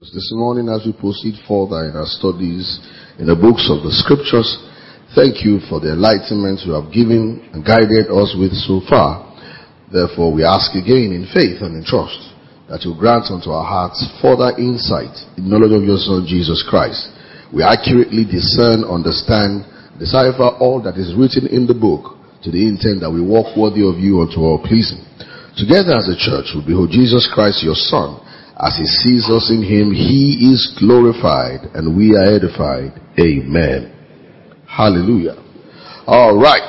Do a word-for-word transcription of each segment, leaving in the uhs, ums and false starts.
This morning, as we proceed further in our studies in the books of the scriptures, thank you for the enlightenment you have given and guided us with so far. Therefore, we ask again in faith and in trust that you grant unto our hearts further insight in knowledge of your Son, Jesus Christ. We accurately discern, understand, decipher all that is written in the book to the intent that we walk worthy of you unto all pleasing. Together as a church, we behold Jesus Christ, your Son. As he sees us in him, he is glorified and we are edified. Amen. Hallelujah. All right.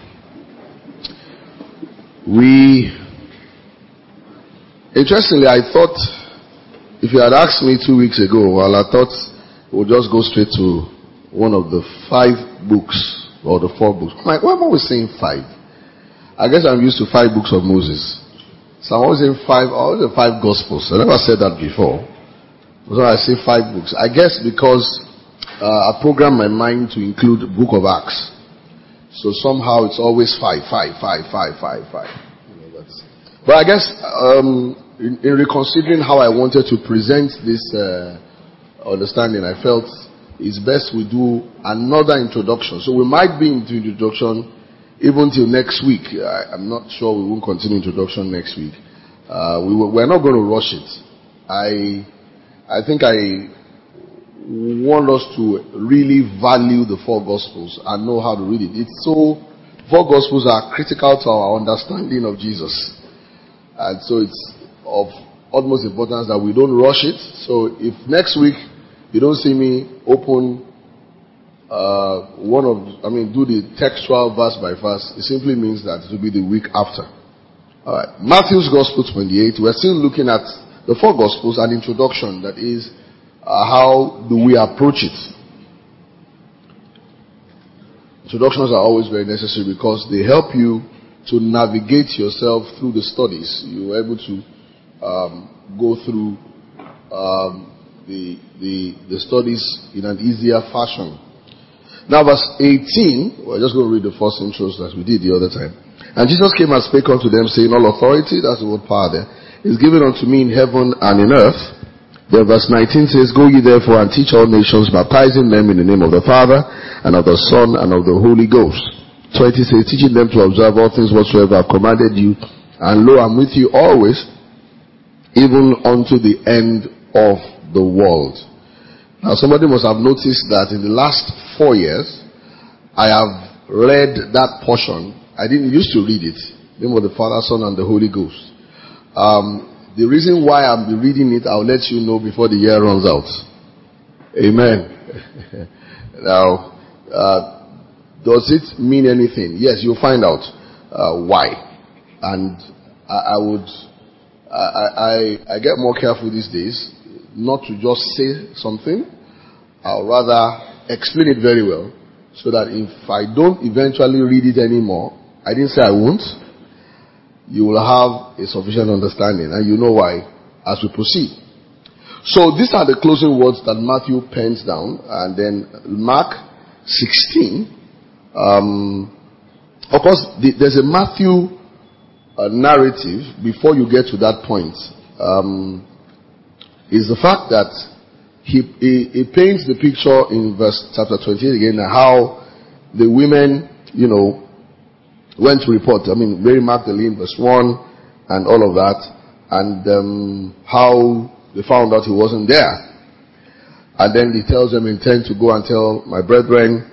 We, interestingly, I thought, if you had asked me two weeks ago, well, I thought we'll just go straight to one of the five books, or the four books. I'm like, why am I always saying five? I guess I'm used to five books of Moses. So I'm always saying five, always the five gospels. I never said that before. So I say five books. I guess because uh, I program my mind to include the book of Acts. So somehow it's always five, five, five, five, five, five. You know, that's, but I guess um, in, in reconsidering how I wanted to present this uh, understanding, I felt it's best we do another introduction. So we might be into introduction even till next week. I, I'm not sure we won't continue introduction next week. Uh, we were, we're not going to rush it. I, I think I want us to really value the four Gospels and know how to read it. It's so, four Gospels are critical to our understanding of Jesus. And so it's of utmost importance that we don't rush it. So if next week you don't see me open Uh, one of, I mean, do the textual verse by verse, it simply means that it will be the week after. Alright. Matthew's Gospel twenty-eight, we're still looking at the four Gospels, an introduction, that is, uh, how do we approach it? Introductions are always very necessary because they help you to navigate yourself through the studies. You're able to um, go through um, the, the, the studies in an easier fashion. Now verse eighteen, we're just going to read the first intros as we did the other time. And Jesus came and spake unto them, saying, all authority, that's the word power there, is given unto me in heaven and in earth. Then verse nineteen says, go ye therefore and teach all nations, baptizing them in the name of the Father, and of the Son, and of the Holy Ghost. twenty says, teaching them to observe all things whatsoever I have commanded you, and lo, I'm with you always, even unto the end of the world. Now somebody must have noticed that in the last four years, I have read that portion. I didn't used to read it. The name of the Father, Son, and the Holy Ghost. Um, the reason why I'm reading it, I'll let you know before the year runs out. Amen. Now, uh, does it mean anything? Yes, you'll find out uh, why. And I, I would, I, I, I get more careful these days not to just say something. I'll rather explain it very well so that if I don't eventually read it anymore, I didn't say I won't, you will have a sufficient understanding and you know why as we proceed. So these are the closing words that Matthew pens down, and then Mark sixteen. Um, of course, the, there's a Matthew uh, narrative before you get to that point. Um, is the fact that he, he, he paints the picture in verse chapter twenty-eight again, how the women, you know, went to report. I mean, Mary Magdalene, verse one, and all of that, and um, how they found out he wasn't there. And then he tells them, intend to go and tell my brethren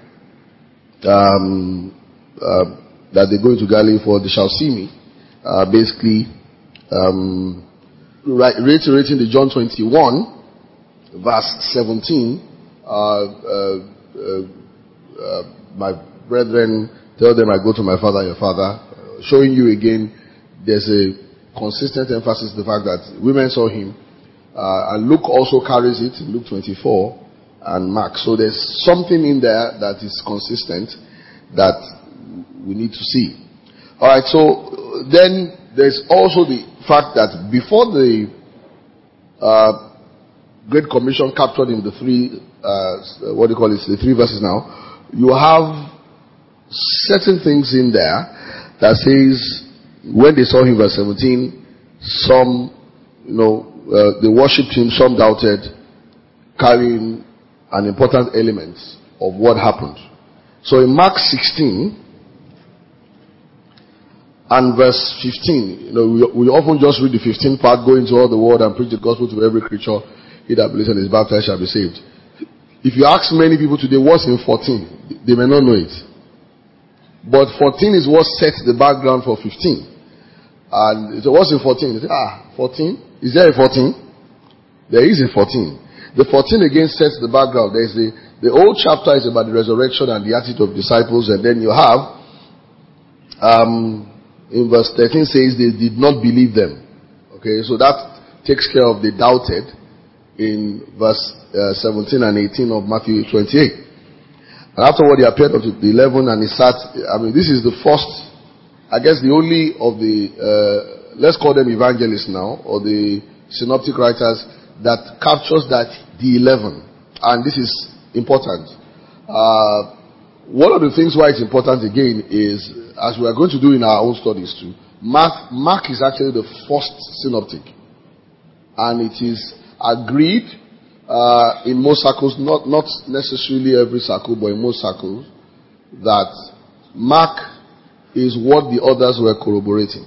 um, uh, that they're going to Galilee, for they shall see me. Uh, basically, um, reiterating the John twenty-one, verse seventeen, uh, uh, uh, uh, my brethren, tell them I go to my Father and your Father, uh, showing you again there's a consistent emphasis on the fact that women saw him, uh, and Luke also carries it in Luke twenty-four and Mark. So there's something in there that is consistent that we need to see. Alright, so then there's also the fact that before the uh, Great Commission captured in the three, uh, what do you call it, the three verses now, you have certain things in there that says, when they saw him, verse seventeen, some, you know, uh, they worshipped him, some doubted, carrying an important element of what happened. So in Mark sixteen and verse fifteen, you know, we, we often just read the fifteenth part, go into all the world and preach the gospel to every creature. He that believes and is baptized shall be saved. If you ask many people today what's in fourteen, they may not know it. But fourteen is what sets the background for fifteen. And so what's in fourteen? They say, ah, fourteen? Is there a fourteen? There is a fourteen. The fourteen again sets the background. There's the, the old chapter is about the resurrection and the attitude of disciples, and then you have, um, in verse thirteen says they did not believe them. Okay, so that takes care of the doubted in verse uh, seventeen and eighteen of Matthew twenty-eight. And afterward he appeared unto the eleven and he sat. I mean, this is the first, I guess the only of the, uh, let's call them evangelists now, or the synoptic writers that captures that the eleven. And this is important. Uh, one of the things why it's important again is, as we are going to do in our own studies too, Mark, Mark is actually the first synoptic. And it is agreed uh, in most circles, not, not necessarily every circle, but in most circles, that Mark is what the others were corroborating.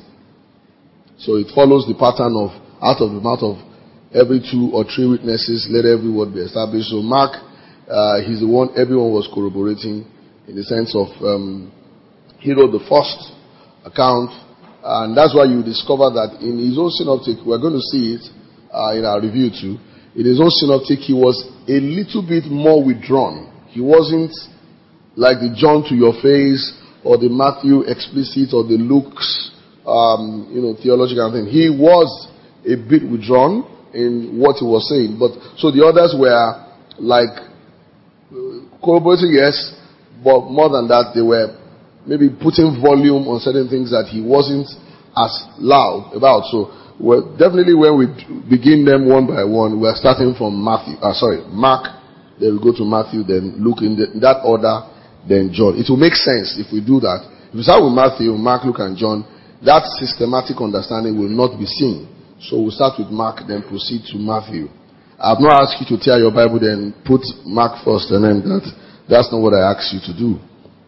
So it follows the pattern of out of the mouth of every two or three witnesses, let every word be established. So Mark, uh, he's the one everyone was corroborating in the sense of um, he wrote the first account, and that's why you discover that in his own synoptic, we're going to see it uh, in our review too. In his own synoptic, he was a little bit more withdrawn. He wasn't like the John to your face or the Matthew explicit or the Luke's, um, you know, theological thing. He was a bit withdrawn in what he was saying. But so the others were like corroborating, yes, but more than that, they were maybe putting volume on certain things that he wasn't as loud about. So we're definitely when we begin them one by one, we're starting from Matthew, uh, sorry, Mark, then we go to Matthew, then Luke, in, the, in that order, then John. It will make sense if we do that. If we start with Matthew, Mark, Luke, and John, that systematic understanding will not be seen. So we'll start with Mark, then proceed to Matthew. I've not asked you to tear your Bible, then put Mark first, and then that. That's not what I asked you to do.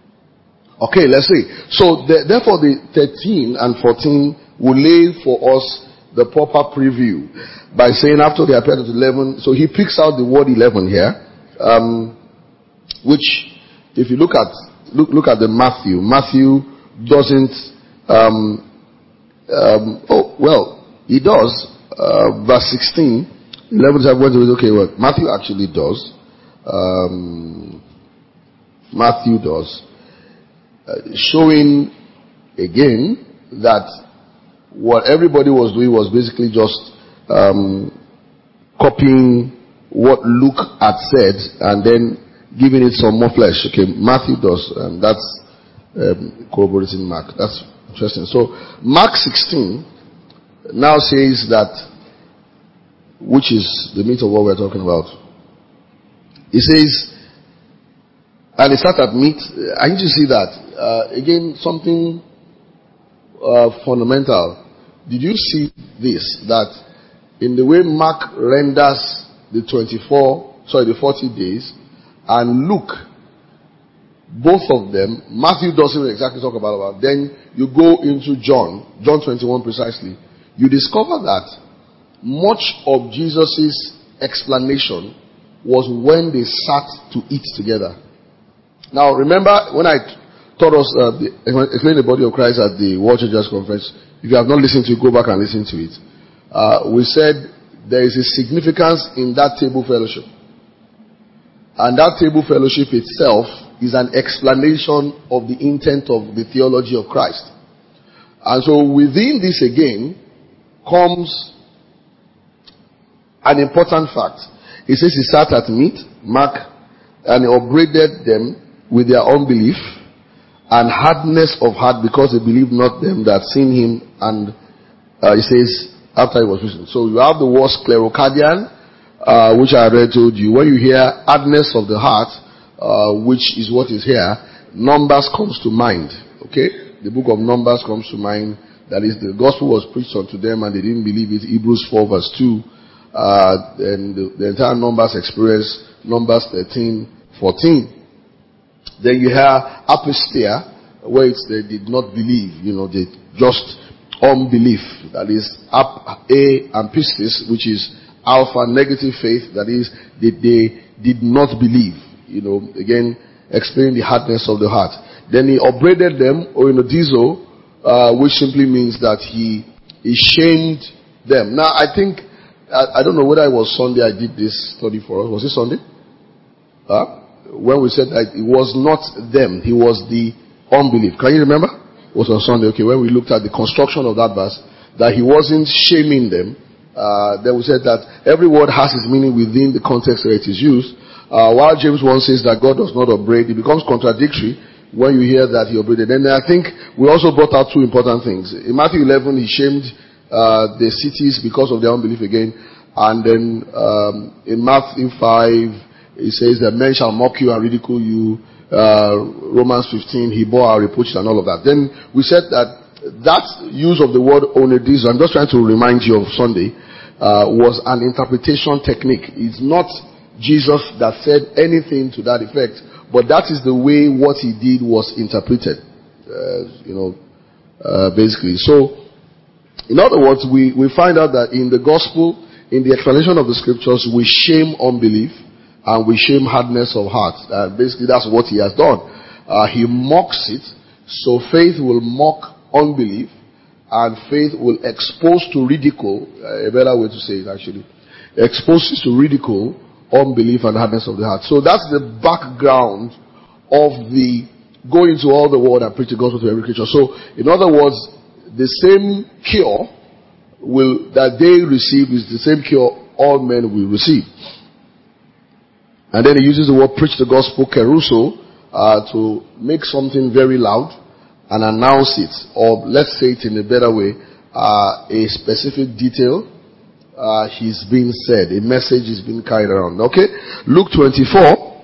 Okay, let's see. So the, therefore, the thirteen and fourteen will lay for us the proper preview by saying after they appeared at eleven. So he picks out the word eleven here, um, which if you look at look look at the Matthew, Matthew doesn't. Um, um, oh well, he does. Uh, verse sixteen, eleven. I went with okay. Well, Matthew actually does. Um, Matthew does, uh, showing again that what everybody was doing was basically just um, copying what Luke had said and then giving it some more flesh. Okay, Matthew does, and that's um, corroborating Mark. That's interesting. So Mark sixteen now says that, which is the meat of what we're talking about. It says, and it starts at meat. I need to see that. Uh, again, something uh, fundamental. Did you see this? That in the way Mark renders the twenty-four, sorry, the forty days, and Luke, both of them, Matthew doesn't exactly talk about it. Then you go into John, John twenty-one precisely. You discover that much of Jesus' explanation was when they sat to eat together. Now, remember when I taught us, uh, the, explain the body of Christ at the World Churches Conference. If you have not listened to it, go back and listen to it. Uh, we said there is a significance in that table fellowship. And that table fellowship itself is an explanation of the intent of the theology of Christ. And so within this again comes an important fact. He says he sat at meat, Mark, and he upbraided them with their unbelief and hardness of heart because they believed not them that seen him. And uh, he says after he was risen. So you have the word sclerocardian, uh, which I already told you. When you hear hardness of the heart, uh, which is what is here, Numbers comes to mind. Okay, the book of Numbers comes to mind. That is, the gospel was preached unto them and they didn't believe it. Hebrews four verse two. Uh, and the, the entire Numbers experience, Numbers thirteen, fourteen. Then you have apostia, where it's they did not believe, you know, they just unbelief. That is up A and pistis, which is alpha, negative faith. That is, they, they did not believe. You know, again, explaining the hardness of the heart. Then he upbraided them, or in a diesel, uh, which simply means that he, he shamed them. Now, I think, I, I don't know whether it was Sunday I did this study for us. Was it Sunday? Huh? When we said that it was not them, he was the unbelief. Can you remember? It was on Sunday, okay, when we looked at the construction of that verse, that he wasn't shaming them. Uh, then we said that every word has its meaning within the context where it is used. Uh, while James one says that God does not upbraid, it becomes contradictory when you hear that he upbraided. And I think we also brought out two important things. In Matthew eleven, he shamed uh, the cities because of their unbelief again. And then um, in Matthew five, he says that men shall mock you and ridicule you. Uh, Romans fifteen, he bore our reproaches and all of that. Then we said that that use of the word onedizo, I'm just trying to remind you of Sunday, uh, was an interpretation technique. It's not Jesus that said anything to that effect, but that is the way what he did was interpreted, uh, you know, uh, basically. So, in other words, we, we find out that in the gospel, in the explanation of the scriptures, we shame unbelief and we shame hardness of heart. Uh, basically, that's what he has done. Uh, he mocks it, so faith will mock unbelief, and faith will expose to ridicule, uh, a better way to say it actually, exposes to ridicule unbelief and hardness of the heart. So that's the background of the go into all the world and preach the gospel to every creature. So, in other words, the same cure will that they receive is the same cure all men will receive. And then he uses the word preach the gospel, keruso, uh, to make something very loud and announce it, or let's say it in a better way, uh, a specific detail Uh, he's being said. A message is being carried around. Okay? Luke twenty-four.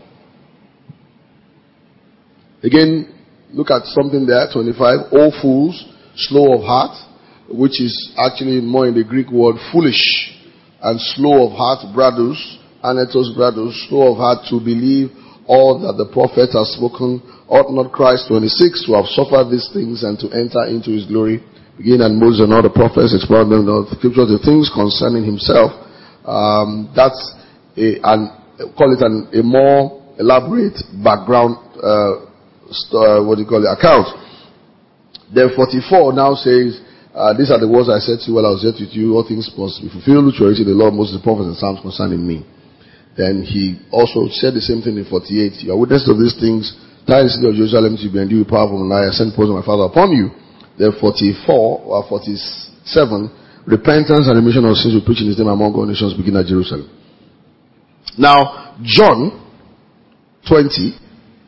Again, look at something there, twenty-five. O fools, slow of heart, which is actually more in the Greek word foolish, and slow of heart, brados, anetos brados, slow of heart to believe all that the prophet has spoken. Ought not Christ, twenty-six, to have suffered these things and to enter into his glory? Begin and Moses and all the prophets expound them the scriptures, the things concerning himself. Um, that's a, an, call it an, a more elaborate background, uh, st- uh, what do you call it, account. Then forty-four now says, uh, these are the words I said to you while I was yet with you, all things must be fulfilled, which were written in the law, Moses, the prophets, and Psalms concerning me. Then he also said the same thing in forty-eight. You are witnesses of these things. Tie the city of Jerusalem to be endued with power from on high. I send forth my Father upon you. Then forty-four or forty-seven, repentance and remission of sins we preach in his name among all nations, begin at Jerusalem. Now, John twenty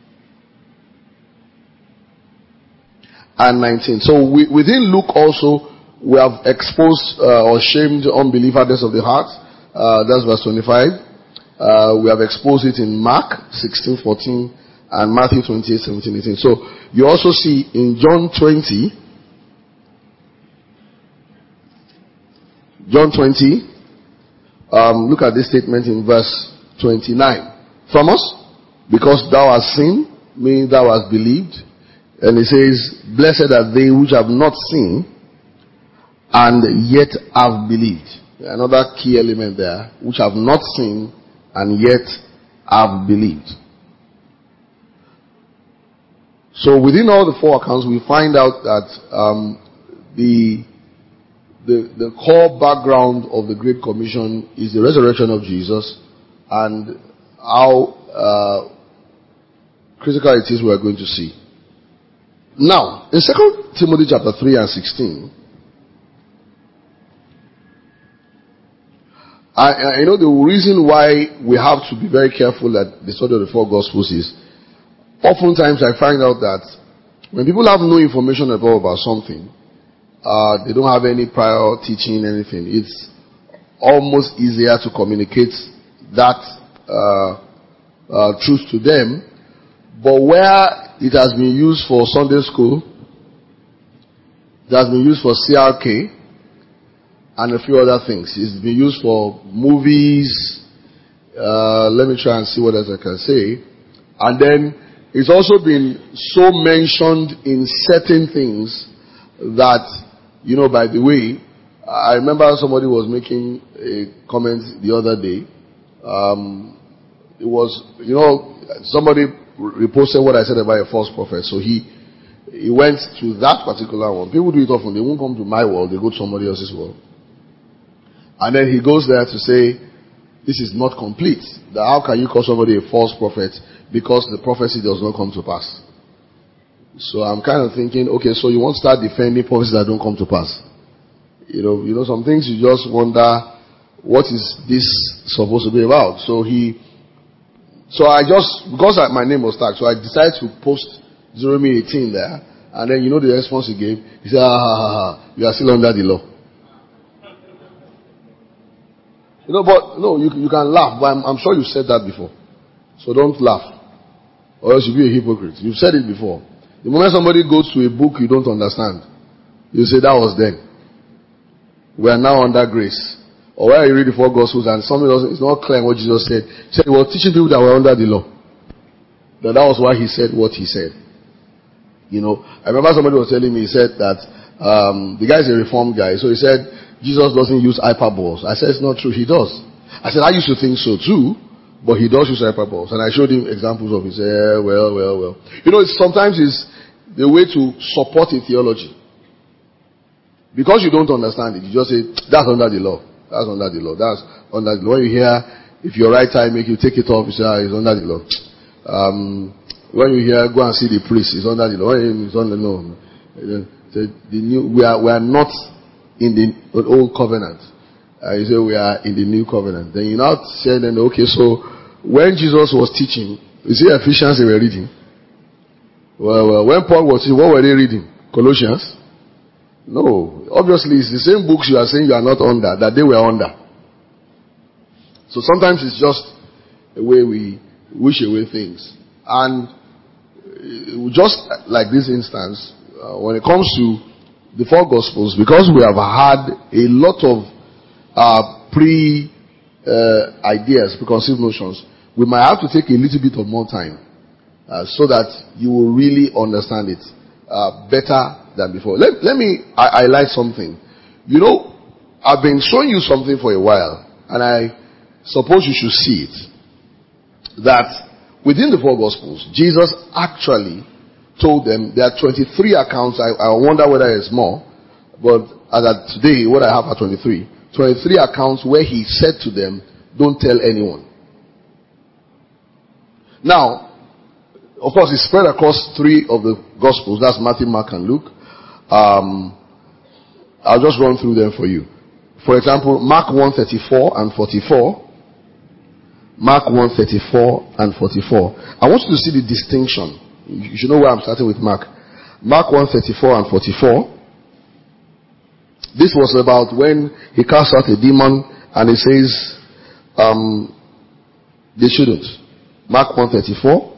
and nineteen. So we, within Luke also, we have exposed uh, or shamed unbelievers of the heart. Uh, that's verse twenty-five. Uh, we have exposed it in Mark sixteen, fourteen and Matthew twenty-eight, seventeen, eighteen. So you also see in John twenty, John twenty, um, look at this statement in verse twenty-nine. Thomas, because thou hast seen, meaning thou hast believed. And it says, blessed are they which have not seen and yet have believed. Another key element there, which have not seen and yet have believed. So within all the four accounts, we find out that um, the The, the core background of the Great Commission is the resurrection of Jesus and how uh, critical it is we are going to see. Now, in Second Timothy chapter three and sixteen, I, I know the reason why we have to be very careful at the study of the four Gospels is, oftentimes I find out that when people have no information at all about something, Uh, they don't have any prior teaching, anything. It's almost easier to communicate that uh, uh, truth to them. But where it has been used for Sunday school, it has been used for C R K, and a few other things. It's been used for movies. Uh, let me try and see what else I can say. And then it's also been so mentioned in certain things that, you know, by the way, I remember somebody was making a comment the other day. Um, it was, you know, somebody reposted what I said about a false prophet. So he, he went to that particular one. People do it often. They won't come to my world. They go to somebody else's world. And then he goes there to say, this is not complete. That how can you call somebody a false prophet because the prophecy does not come to pass? So I'm kind of thinking, okay, so you want to start defending prophecies that don't come to pass. You know, you know, some things you just wonder, what is this supposed to be about? So he, so I just, because I, my name was tagged, so I decided to post Deuteronomy eighteen there. And then you know the response he gave? He said, ah, ha, ha, ha, you are still under the law. You know, but no, you, you can laugh, but I'm, I'm sure you said that before. So don't laugh. Or else you'll be a hypocrite. You've said it before. The moment somebody goes to a book you don't understand, you say that was then. We are now under grace. Or where you read the four Gospels and something else, it's not clear what Jesus said. He said he was teaching people that were under the law. That that was why he said what he said. You know, I remember somebody was telling me, he said that um, the guy is a reformed guy. So he said, Jesus doesn't use hyperboles. I said, it's not true. He does. I said, I used to think so too, but he does use hyperboles. And I showed him examples of it. He said, yeah, well, well, well. You know, it's, sometimes it's the way to support a theology. Because you don't understand it, you just say, that's under the law. That's under the law. That's under the law. When you hear, if your right eye make you take it off, you say, ah, it's under the law. Um, when you hear, go and see the priest, it's under the law. It's under the law. The new, we are, we are not in the old covenant. Uh, you say we are in the new covenant. Then you now say, then, okay, so when Jesus was teaching, you see Ephesians they were reading. Well, well, when Paul was teaching, what were they reading? Colossians? No. Obviously, it's the same books you are saying you are not under, that they were under. So sometimes it's just a way we wish away things. And just like this instance, uh, when it comes to the four Gospels, because we have had a lot of uh, pre uh, ideas, preconceived notions, we might have to take a little bit of more time uh, so that you will really understand it uh, better than before. Let, let me I, highlight something. You know, I've been showing you something for a while, and I suppose you should see it. That within the four Gospels, Jesus actually told them there are twenty-three accounts. I, I wonder whether it's more, but as of today, what I have are twenty-three. twenty-three accounts where he said to them, don't tell anyone. Now, of course, it's spread across three of the Gospels. That's Matthew, Mark, and Luke. Um, I'll just run through them for you. For example, Mark one thirty-four and forty-four. Mark one thirty-four and forty-four. I want you to see the distinction. You should know where I'm starting with Mark. Mark one thirty-four and forty-four. This was about when he cast out a demon and he says, um, they shouldn't. Mark one thirty-four.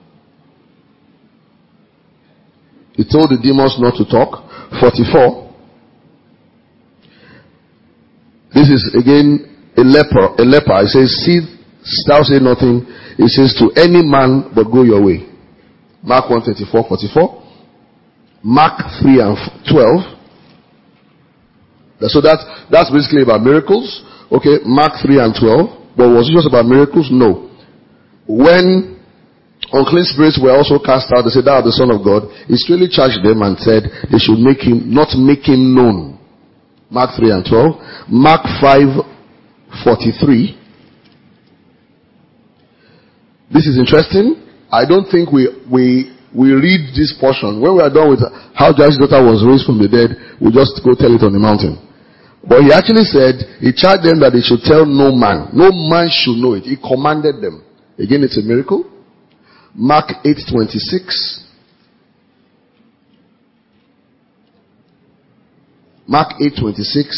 He told the demons not to talk. forty-four. This is again a leper. A leper. He says, see, thou say nothing. He says to any man, but go your way. Mark one thirty-four, forty-four. Mark three and twelve. So that's, that's basically about miracles. Okay, Mark three and twelve. But was it just about miracles? No. When unclean spirits were also cast out, they said, thou art the Son of God. He straightly charged them and said, they should make him, not make him known. Mark three and twelve. Mark five, forty-three. This is interesting. I don't think we, we, we read this portion. When we are done with how Jairus' daughter was raised from the dead, we just go tell it on the mountain. But he actually said, he charged them that they should tell no man. No man should know it. He commanded them. Again, it's a miracle. Mark eight twenty-six. Mark eight twenty-six.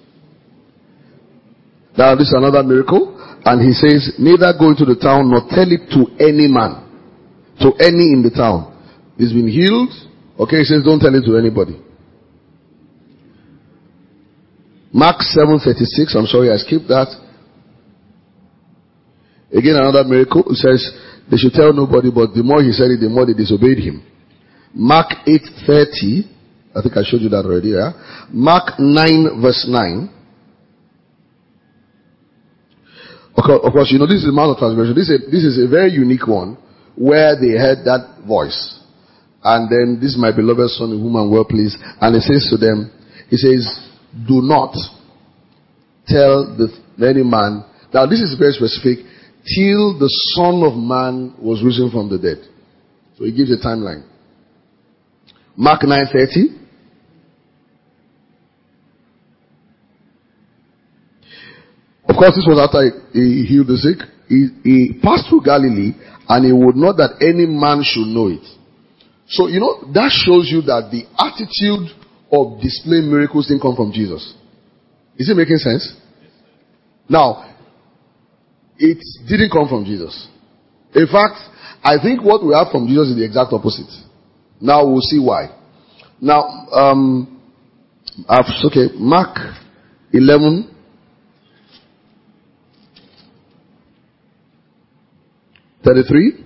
Now this is another miracle. And he says, neither go into the town nor tell it to any man. To any in the town. He's been healed. Okay, he says don't tell it to anybody. Mark seven thirty-six. I'm sorry, I skipped that. Again, another miracle. It says they should tell nobody, but the more he said it, the more they disobeyed him. Mark eight thirty. I think I showed you that already. Yeah. Mark nine verse nine. Of course, of course, you know this is the Mount of Transfiguration. This is a, this is a very unique one where they heard that voice, and then this is my beloved son in whom I'm well pleased. And he says to them, he says, "Do not tell the any man." Now this is very specific. Till the Son of Man was risen from the dead. So he gives a timeline. Mark nine thirty. Of course, this was after he healed the sick. He, he passed through Galilee, and he would not that any man should know it. So, you know, that shows you that the attitude of displaying miracles didn't come from Jesus. Is it making sense? Now, it didn't come from Jesus. In fact, I think what we have from Jesus is the exact opposite. Now we'll see why. Now, um, I've, okay, Mark eleven. thirty-three.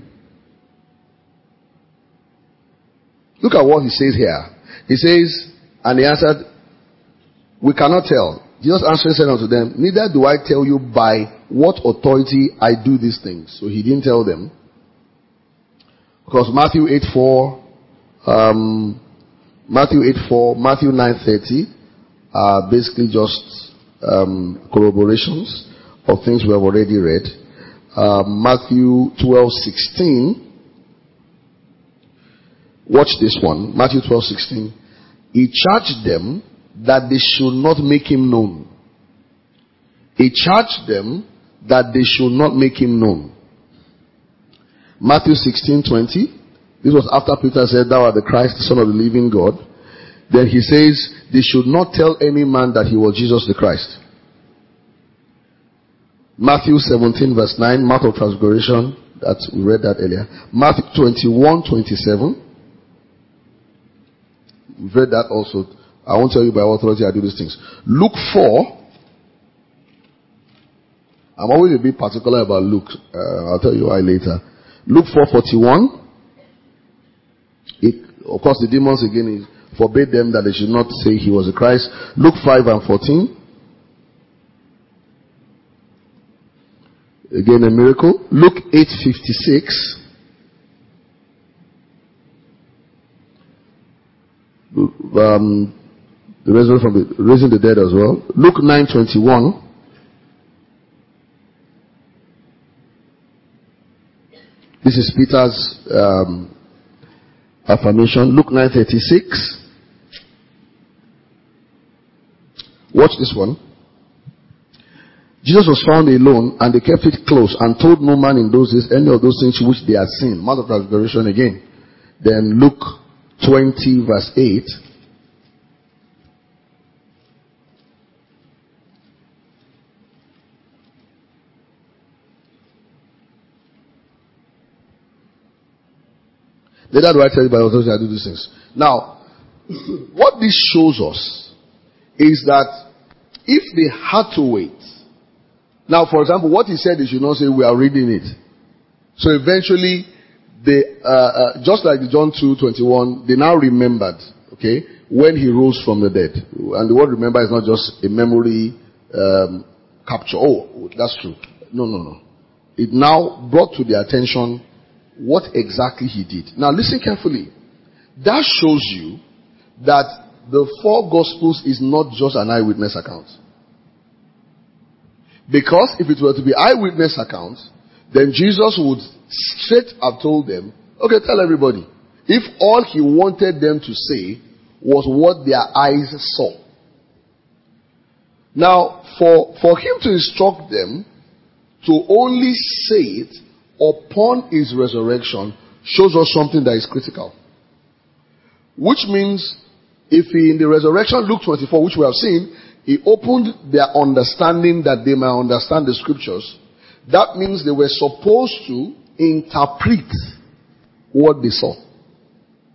Look at what he says here. He says, and he answered, "We cannot tell." Jesus answered and said unto them, "Neither do I tell you by what authority I do these things." So he didn't tell them. Because Matthew eight four, um, Matthew eight four, Matthew nine thirty are basically just um, corroborations of things we have already read. Uh, Matthew twelve sixteen. Watch this one. Matthew twelve sixteen. He charged them that they should not make him known. He charged them that they should not make him known. Matthew sixteen twenty. This was after Peter said, "Thou art the Christ, the Son of the living God." Then he says, they should not tell any man that he was Jesus the Christ. Matthew seventeen verse nine, Mount of Transfiguration, that we read that earlier. Matthew twenty-one twenty-seven. We've read that also. I won't tell you by what authority I do these things. Luke four. I'm always a bit particular about Luke. Uh, I'll tell you why later. Luke four forty-one. It, of course, the demons again forbade them that they should not say he was the Christ. Luke five and fourteen. Again, a miracle. Luke eight fifty-six. Um, the resurrection from the raising the dead as well. Luke nine twenty-one. This is Peter's um, affirmation. Luke nine thirty-six. Watch this one. Jesus was found alone, and they kept it close, and told no man in those days any of those things which they had seen. Mount of Transfiguration again. Then Luke twenty verse eight. Later do I tell you by authority I do these things. Now, what this shows us is that if they had to wait. Now, for example, what he said, they should not say we are reading it. So eventually, they, uh, uh, just like the John two twenty-one, they now remembered, okay, when he rose from the dead. And the word remember is not just a memory um, capture. Oh, that's true. No, no, no. It now brought to their attention what exactly he did. Now listen carefully. That shows you that the four Gospels is not just an eyewitness account. Because if it were to be eyewitness account, then Jesus would straight have told them, okay, tell everybody. If all he wanted them to say was what their eyes saw. Now, for, for him to instruct them to only say it upon his resurrection shows us something that is critical. Which means, if he, in the resurrection, Luke twenty-four, which we have seen, he opened their understanding that they might understand the scriptures. That means they were supposed to interpret what they saw.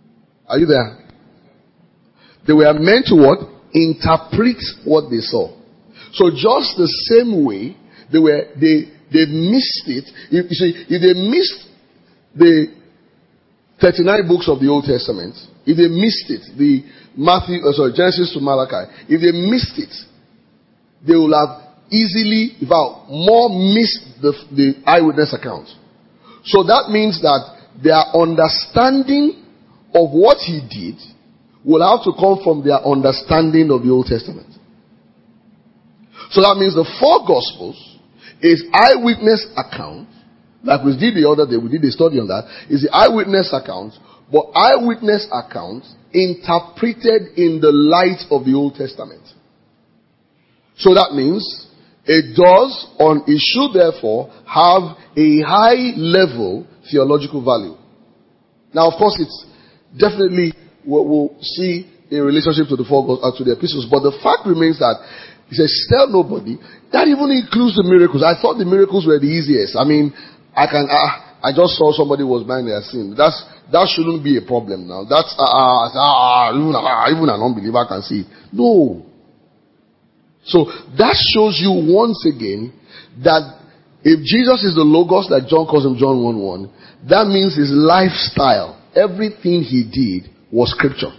Are you there? They were meant to what? Interpret what they saw. So just the same way they were, they they missed it. If, you see, if they missed the thirty-nine books of the Old Testament, if they missed it, the Matthew, uh, sorry, Genesis to Malachi, if they missed it, they will have easily, in fact, more missed the, the eyewitness account. So that means that their understanding of what he did will have to come from their understanding of the Old Testament. So that means the four Gospels is eyewitness account, like we did the other day, we did a study on that, is the eyewitness account, but eyewitness account interpreted in the light of the Old Testament. So that means it does, on it should therefore have a high level theological value. Now, of course, it's definitely we'll, we'll see a relationship to the four uh, to the epistles, but the fact remains that he says, "Tell nobody." That even includes the miracles. I thought the miracles were the easiest. I mean, I can. Uh, I just saw somebody was blind their sin. That's that shouldn't be a problem now. That's uh, uh, uh, even, uh, even an unbeliever can see it. No. So that shows you once again that if Jesus is the Logos, like John calls him, John one one, that means his lifestyle, everything he did was scripture.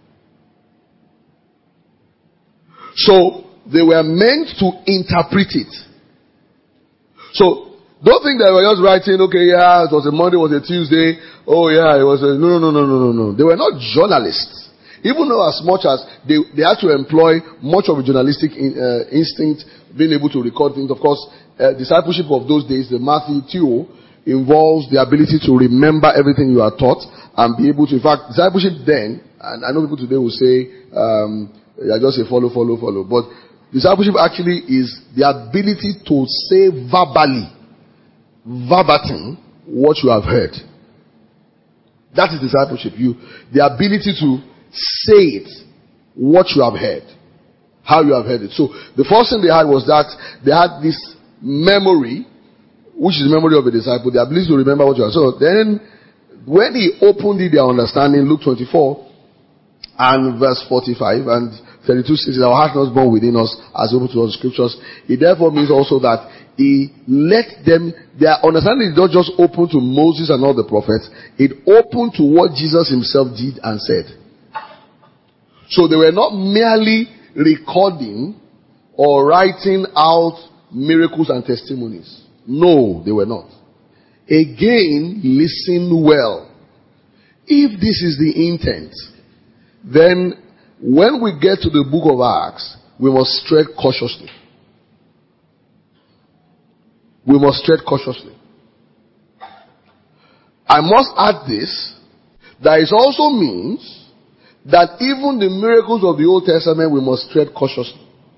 So they were meant to interpret it. So don't think that they were just writing, okay, yeah, it was a Monday, it was a Tuesday, oh yeah, it was a, no, no, no, no, no, no. They were not journalists. Even though as much as they, they had to employ much of a journalistic in, uh, instinct, being able to record things. Of course, uh, discipleship of those days, the Matthew Theo, involves the ability to remember everything you are taught and be able to, in fact, discipleship then, and I know people today will say, um, I just say follow, follow, follow. But discipleship actually is the ability to say verbally, verbatim, what you have heard. That is discipleship. You, the ability to say it, what you have heard, how you have heard it. So the first thing they had was that they had this memory, which is the memory of a disciple, the ability to remember what you have. So then, when he opened it, their understanding, Luke twenty-four and verse forty-five and thirty-two says, "Our heart was born within us as open to all the scriptures." It therefore means also that he let them, their understanding did not just open to Moses and all the prophets, it opened to what Jesus himself did and said. So they were not merely recording or writing out miracles and testimonies. No, they were not. Again, listen well. If this is the intent, then when we get to the book of Acts, we must tread cautiously. We must tread cautiously. I must add this, that it also means that even the miracles of the Old Testament we must tread cautiously.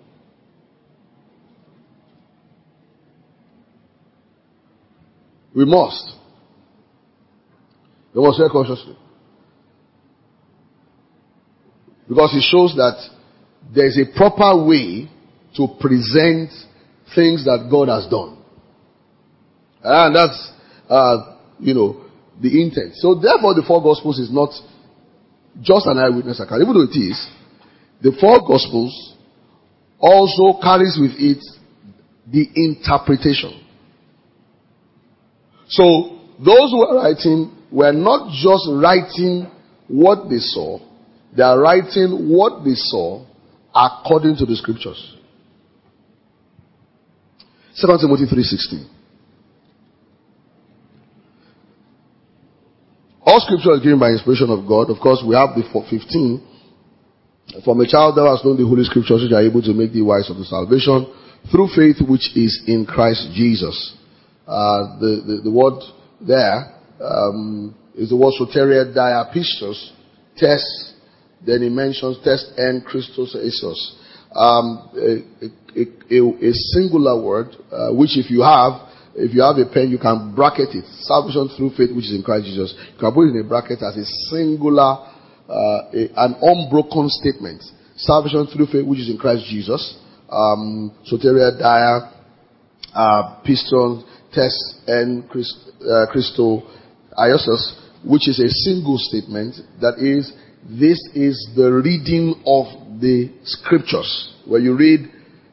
We must. We must tread cautiously. Because it shows that there is a proper way to present things that God has done. And that's, uh, you know, the intent. So therefore the four Gospels is not just an eyewitness account. Even though it is, the four Gospels also carries with it the interpretation. So those who are writing were not just writing what they saw, they are writing what they saw according to the scriptures. Second Timothy three sixteen. All scripture is given by inspiration of God. Of course, we have the fifteen. From a child thou hast known the holy scriptures which are able to make thee wise unto salvation through faith which is in Christ Jesus. Uh, the, the, the word there um, is the word soteria dia pistos, test. Then he mentions test and Christos Isos. Um, a, a, a, a singular word, uh, which if you have, if you have a pen, you can bracket it. Salvation through faith, which is in Christ Jesus. You can put it in a bracket as a singular, uh, a, an unbroken statement. Salvation through faith, which is in Christ Jesus. Um, soteria dia, uh, piston, test, and Christ, uh, Christo Iosus, which is a single statement. That is, this is the reading of the scriptures. Where you read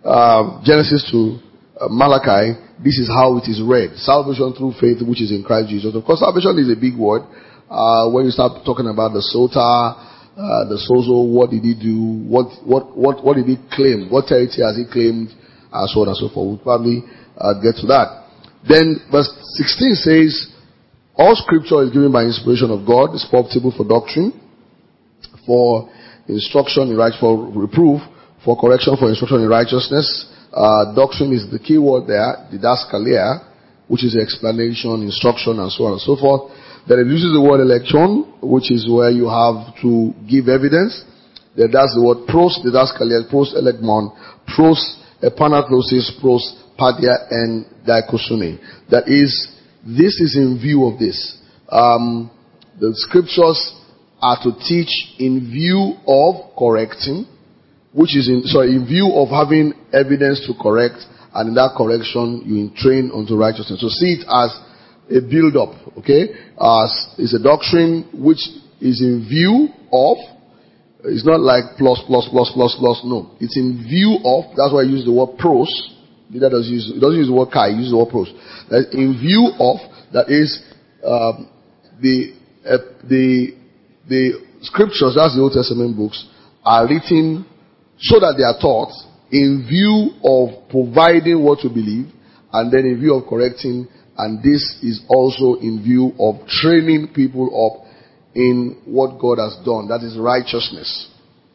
uh, Genesis to uh, Malachi, this is how it is read. Salvation through faith, which is in Christ Jesus. Of course, salvation is a big word. Uh, when you start talking about the sota, uh, the sozo, what did he do? What, what, what, what did he claim? What territory has he claimed? And so on and so forth. We'll probably uh, get to that. Then verse sixteen says, all scripture is given by inspiration of God, is profitable for doctrine, for instruction in right, for reproof, for correction, for instruction in righteousness. Uh, doctrine is the key word there, didaskalia, which is explanation, instruction, and so on and so forth. Then it uses the word election, which is where you have to give evidence. Then that's the word pros, didaskalia, pros elegmon, pros epanatlosis, pros padia, and dikosune. That is, this is in view of this. Um, the scriptures are to teach in view of correcting, which is in, sorry, in view of having evidence to correct, and in that correction you train unto righteousness. So see it as a build-up, okay? As it's a doctrine which is in view of. It's not like plus, plus, plus, plus, plus. No, it's in view of. That's why I use the word pros. That doesn't use. It doesn't use the word kai. It uses the word pros. That in view of. That is um, the uh, the the scriptures. That's the Old Testament books are written so that they are taught in view of providing what to believe, and then in view of correcting. And this is also in view of training people up in what God has done. That is righteousness.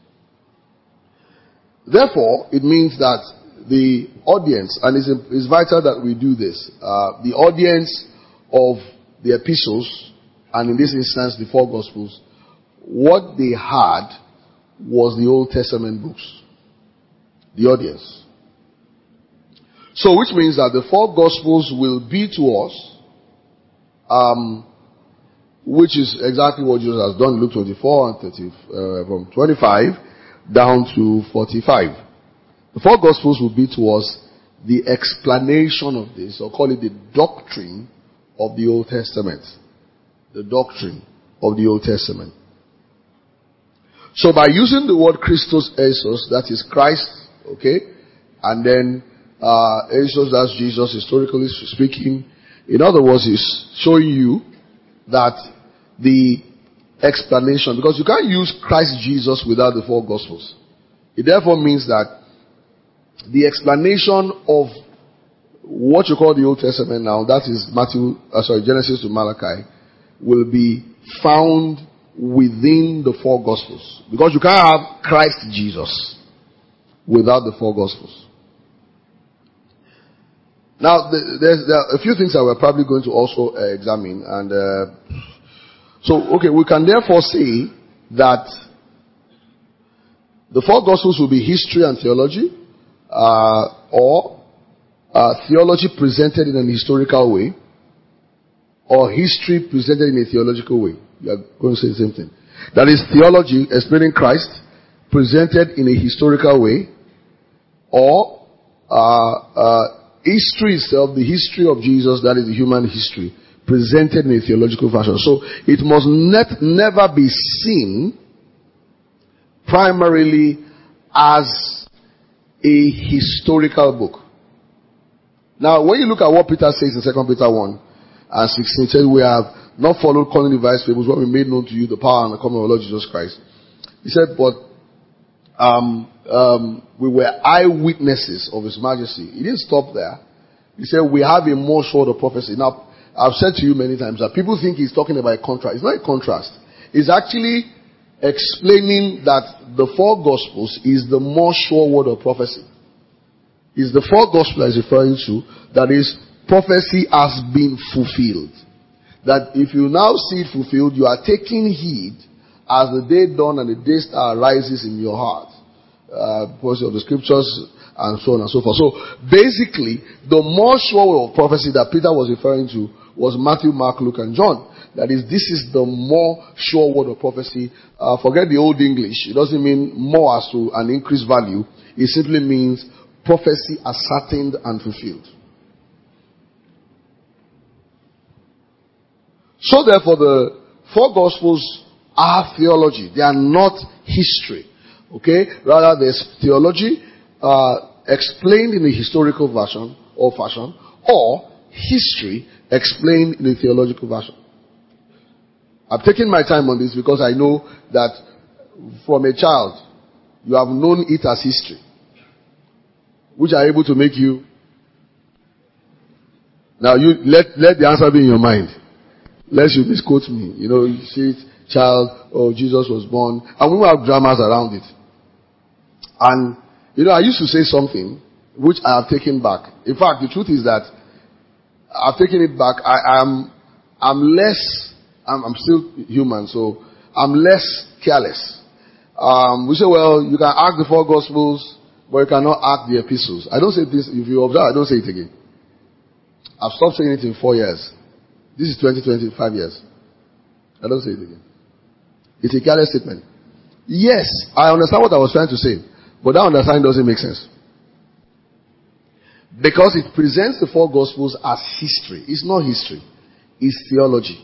Therefore, it means that the audience, and it's, it's vital that we do this, uh, the audience of the epistles, and in this instance the four gospels, what they had was the Old Testament books. The audience. So which means that the four gospels will be to us, um, which is exactly what Jesus has done in Luke twenty-four and thirty, uh, from twenty-five down to forty-five. The four gospels will be to us the explanation of this, or call it the doctrine of the Old Testament. The doctrine of the Old Testament. So by using the word Christos Esos, that is Christ, okay, and then uh, Esos, that's Jesus, historically speaking. In other words, is showing you that the explanation, because you can't use Christ Jesus without the four gospels. It therefore means that the explanation of what you call the Old Testament now, that is Matthew, uh, sorry, Genesis to Malachi, will be found within the four gospels. Because you can't have Christ Jesus without the four gospels. Now, there's, there are a few things that we're probably going to also uh, examine, and uh, so, okay, we can therefore say that the four gospels will be history and theology, uh, or uh, theology presented in an historical way, or history presented in a theological way. You are going to say the same thing. That is theology explaining Christ presented in a historical way, or uh, uh, history itself, the history of Jesus, that is the human history, presented in a theological fashion. So it must net, never be seen primarily as a historical book. Now, when you look at what Peter says in Second Peter one and sixteen, it says, we have not followed cunning devised fables when we made known to you the power and the coming of our Lord Jesus Christ. He said, but um, um, we were eyewitnesses of His majesty. He didn't stop there. He said, we have a more sure of prophecy. Now, I've said to you many times that people think he's talking about a contrast. It's not a contrast. It's actually explaining that the four gospels is the more sure word of prophecy. It's the four gospels that he's referring to, that is, prophecy has been fulfilled. That if you now see it fulfilled, you are taking heed as the day dawn and the day star rises in your heart. Uh, because of the scriptures and so on and so forth. So basically, the more sure word of prophecy that Peter was referring to was Matthew, Mark, Luke, and John. That is, this is the more sure word of prophecy. Uh, forget the old English. It doesn't mean more as to an increased value. It simply means prophecy ascertained and fulfilled. So therefore, the four gospels are theology. They are not history. Okay? Rather, there's theology, uh, explained in a historical version or fashion, or history explained in a theological version. I've taken my time on this because I know that from a child, you have known it as history, which are able to make you. Now you let let the answer be in your mind. Lest you misquote me. You know, you see it, child, oh, Jesus was born. And we will have dramas around it. And, you know, I used to say something which I have taken back. In fact, the truth is that I've taken it back. I am, I'm less, I'm, I'm still human, so I'm less careless. Um, we say, well, you can act the four gospels, but you cannot act the epistles. I don't say this, if you observe, I don't say it again. I've stopped saying it in four years. This is twenty twenty-five years. I don't say it again. It's a careless statement. Yes, I understand what I was trying to say, but that understanding doesn't make sense. Because it presents the four gospels as history. It's not history. It's theology.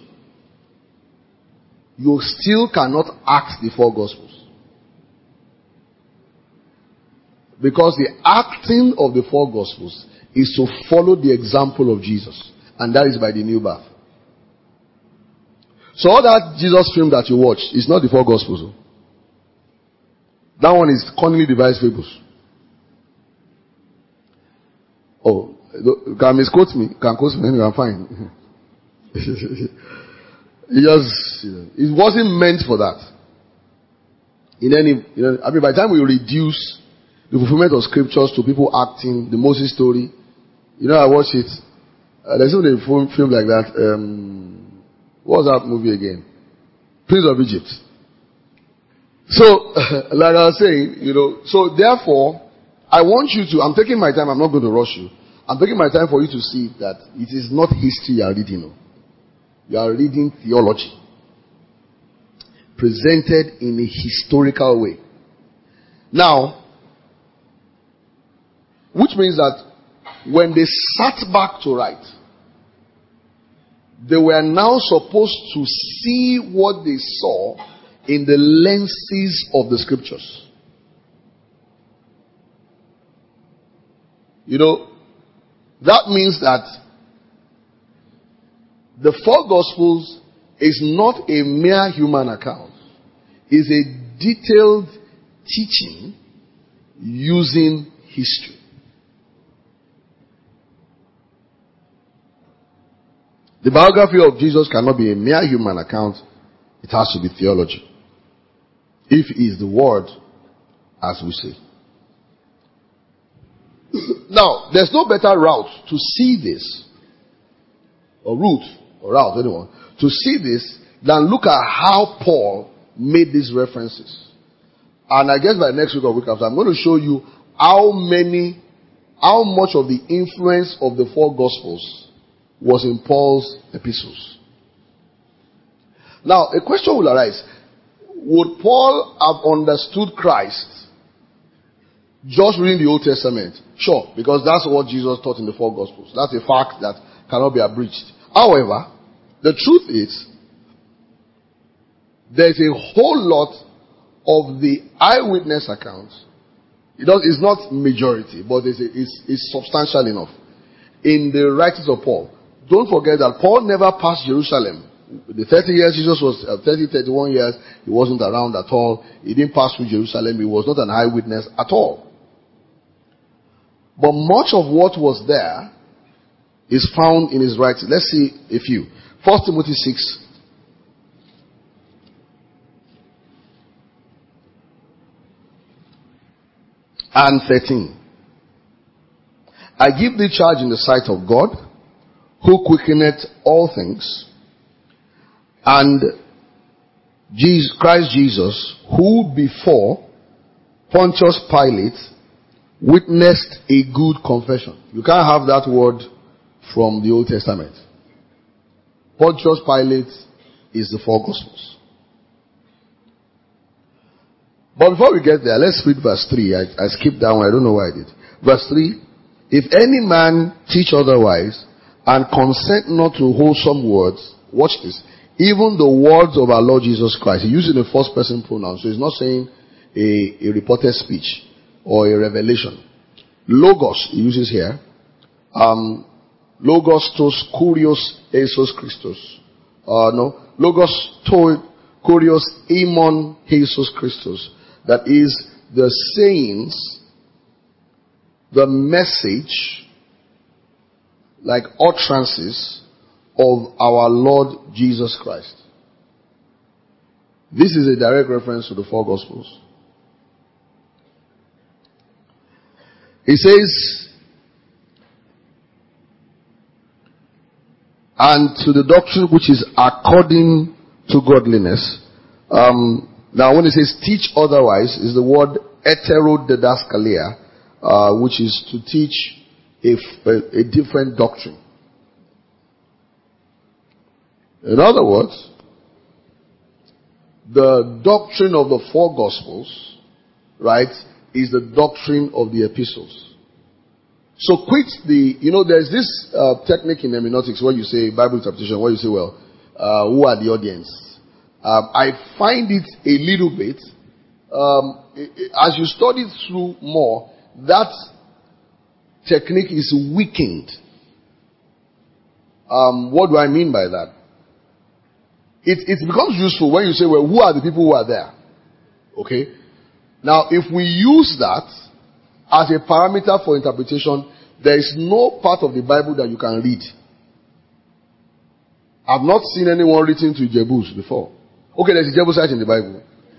You still cannot act the four gospels. Because the acting of the four gospels is to follow the example of Jesus. And that is by the new birth. So all that Jesus film that you watch is not the four gospels. That one is cunningly devised fables. Oh, you can misquote me, can quote me, I'm fine. It just, it wasn't meant for that. In any, you know, I mean, by the time we reduce the fulfillment of scriptures to people acting the Moses story, you know, I watched it. Uh, there's even a film, film like that. Um, what was that movie again? Prince of Egypt. So, like I was saying, you know, so therefore, I want you to, I'm taking my time, I'm not going to rush you. I'm taking my time for you to see that it is not history you are reading. No. You are reading theology. Presented in a historical way. Now, which means that when they sat back to write, they were now supposed to see what they saw in the lenses of the scriptures. You know, that means that the four gospels is not a mere human account. It's a detailed teaching using history. The biography of Jesus cannot be a mere human account. It has to be theology. If he is the word, as we say. Now, there's no better route to see this, or route, or route, anyone, to see this than look at how Paul made these references. And I guess by next week or week after, I'm going to show you how many, how much of the influence of the four gospels was in Paul's epistles. Now, a question will arise. Would Paul have understood Christ just reading the Old Testament? Sure, because that's what Jesus taught in the four Gospels. That's a fact that cannot be abridged. However, the truth is, there's a whole lot of the eyewitness accounts. It does, it's not majority, but it's, it's, it's substantial enough in the writings of Paul. Don't forget that Paul never passed Jerusalem. The thirty years Jesus was, uh, thirty, thirty-one years, he wasn't around at all. He didn't pass through Jerusalem. He was not an eyewitness at all. But much of what was there is found in his writings. Let's see a few. First Timothy six. And thirteen. I give thee charge in the sight of God, who quickeneth all things, and Jesus, Christ Jesus, who before Pontius Pilate witnessed a good confession. You can't have that word from the Old Testament. Pontius Pilate is the four Gospels. But before we get there, let's read verse three. I, I skipped that one. I don't know why I did. Verse three. If any man teach otherwise, and consent not to wholesome words, watch this, even the words of our Lord Jesus Christ. He's using a first person pronoun, so he's not saying a, a reported speech or a revelation. Logos, he uses here. Um, Logos tos kurios Jesus Christus. Uh, no. Logos to kurios emon Jesus Christus. That is the sayings, the message, like utterances of our Lord Jesus Christ. This is a direct reference to the four Gospels. He says, and to the doctrine which is according to godliness. Um, now when it says teach otherwise, is the word heterodidaskalia, uh, which is to teach a, a, a different doctrine. In other words, the doctrine of the four Gospels, right, is the doctrine of the epistles. So quit the, you know, there's this uh, technique in hermeneutics where you say, Bible interpretation, where you say, well, uh, who are the audience? Um, I find it a little bit, um, as you study through more, that technique is weakened. Um, what do I mean by that? It, it becomes useful when you say, well, who are the people who are there? Okay? Now, if we use that as a parameter for interpretation, there is no part of the Bible that you can read. I've not seen anyone written to Jebus before. Okay, there's a Jebusite in the Bible.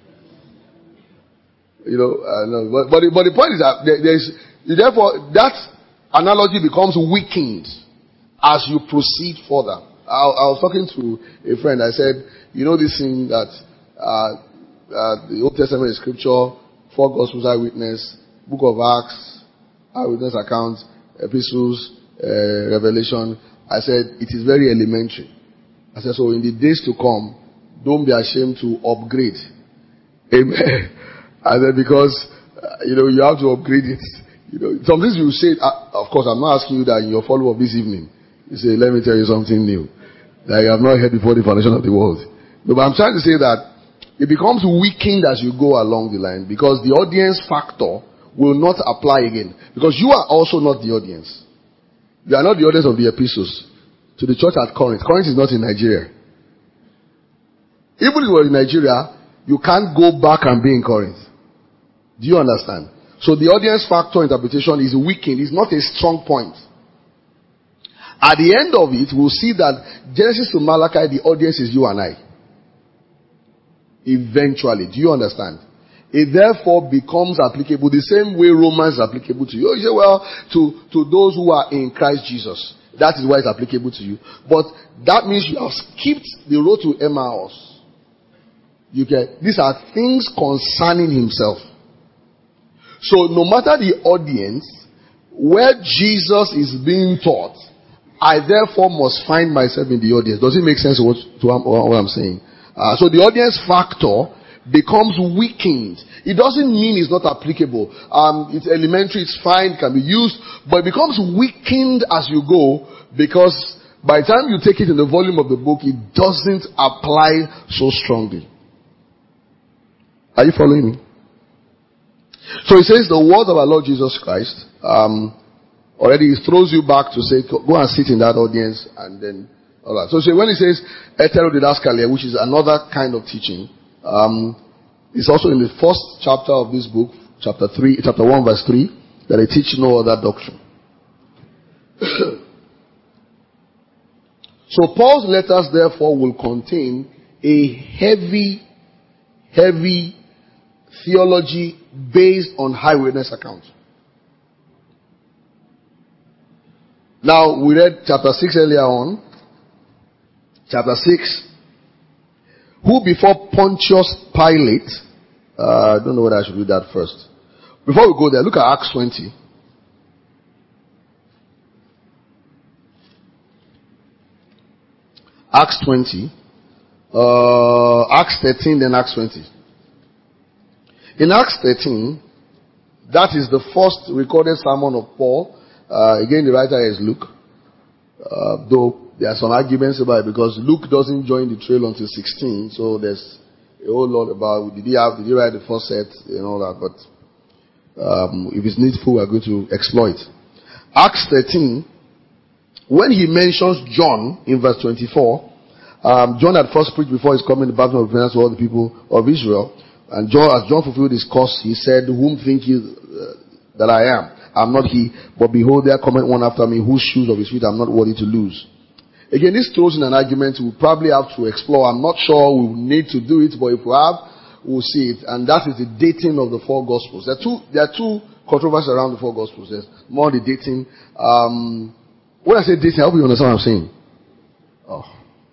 You know, uh, no, but, but, the, but the point is that there, there's, therefore, that analogy becomes weakened as you proceed further. I, I was talking to a friend. I said, you know this thing that uh, uh, the Old Testament is scripture, four Gospels eyewitness, Book of Acts, eyewitness accounts, epistles, uh, Revelation. I said, it is very elementary. I said, so in the days to come, don't be ashamed to upgrade. Amen. I said, because, uh, you know, you have to upgrade it. You know, some things you say, uh, of course, I'm not asking you that in your follow-up this evening. You say, let me tell you something new that you have not heard before the foundation of the world. No, but I'm trying to say that it becomes weakened as you go along the line because the audience factor will not apply again. Because you are also not the audience. You are not the audience of the epistles to the church at Corinth. Corinth is not in Nigeria. Even if you were in Nigeria, you can't go back and be in Corinth. Do you understand? So the audience factor interpretation is weakened. It's not a strong point. At the end of it, we'll see that Genesis to Malachi, the audience is you and I. Eventually. Do you understand? It therefore becomes applicable the same way Romans is applicable to you. You say, well, to, to those who are in Christ Jesus. That is why it's applicable to you. But that means you have skipped the road to Emmaus. You get, these are things concerning himself. So no matter the audience, where Jesus is being taught, I therefore must find myself in the audience. Does it make sense what, to what I'm saying? Uh, so the audience factor becomes weakened. It doesn't mean it's not applicable. Um, it's elementary, it's fine, can be used, but it becomes weakened as you go because by the time you take it in the volume of the book, it doesn't apply so strongly. Are you following me? So it says the word of our Lord Jesus Christ, um, already it throws you back to say, go and sit in that audience and then all that. So, so when it says heterodidaskalia, which is another kind of teaching, um, it's also in the first chapter of this book, chapter three, chapter one, verse three, that they teach no other doctrine. So Paul's letters therefore will contain a heavy, heavy theology based on eyewitness accounts. Now, we read chapter six earlier on. Chapter six. Who before Pontius Pilate, uh, I don't know whether I should read that first. Before we go there, look at Acts twenty. Acts twenty. Uh, Acts thirteen, then Acts twenty. In Acts thirteen, that is the first recorded sermon of Paul. Uh, again, the writer is Luke. Uh, though there are some arguments about it because Luke doesn't join the trail until sixteen. So there's a whole lot about, did he have, did he write the first set and all that. But Um, if it's needful, we're going to exploit. Acts thirteen, when he mentions John in verse twenty-four, um, John had first preached before his coming the baptism of repentance to all the people of Israel. And John, as John fulfilled his course, he said, whom think you uh, that I am? I'm not he, but behold, there cometh one after me, whose shoes of his feet I'm not worthy to loose. Again, this throws in an argument we'll probably have to explore. I'm not sure we'll need to do it, but if we have, we'll see it. And that is the dating of the four Gospels. There are two, there are two controversies around the four Gospels. There's more the dating. Um, when I say dating, I hope you understand what I'm saying. Oh.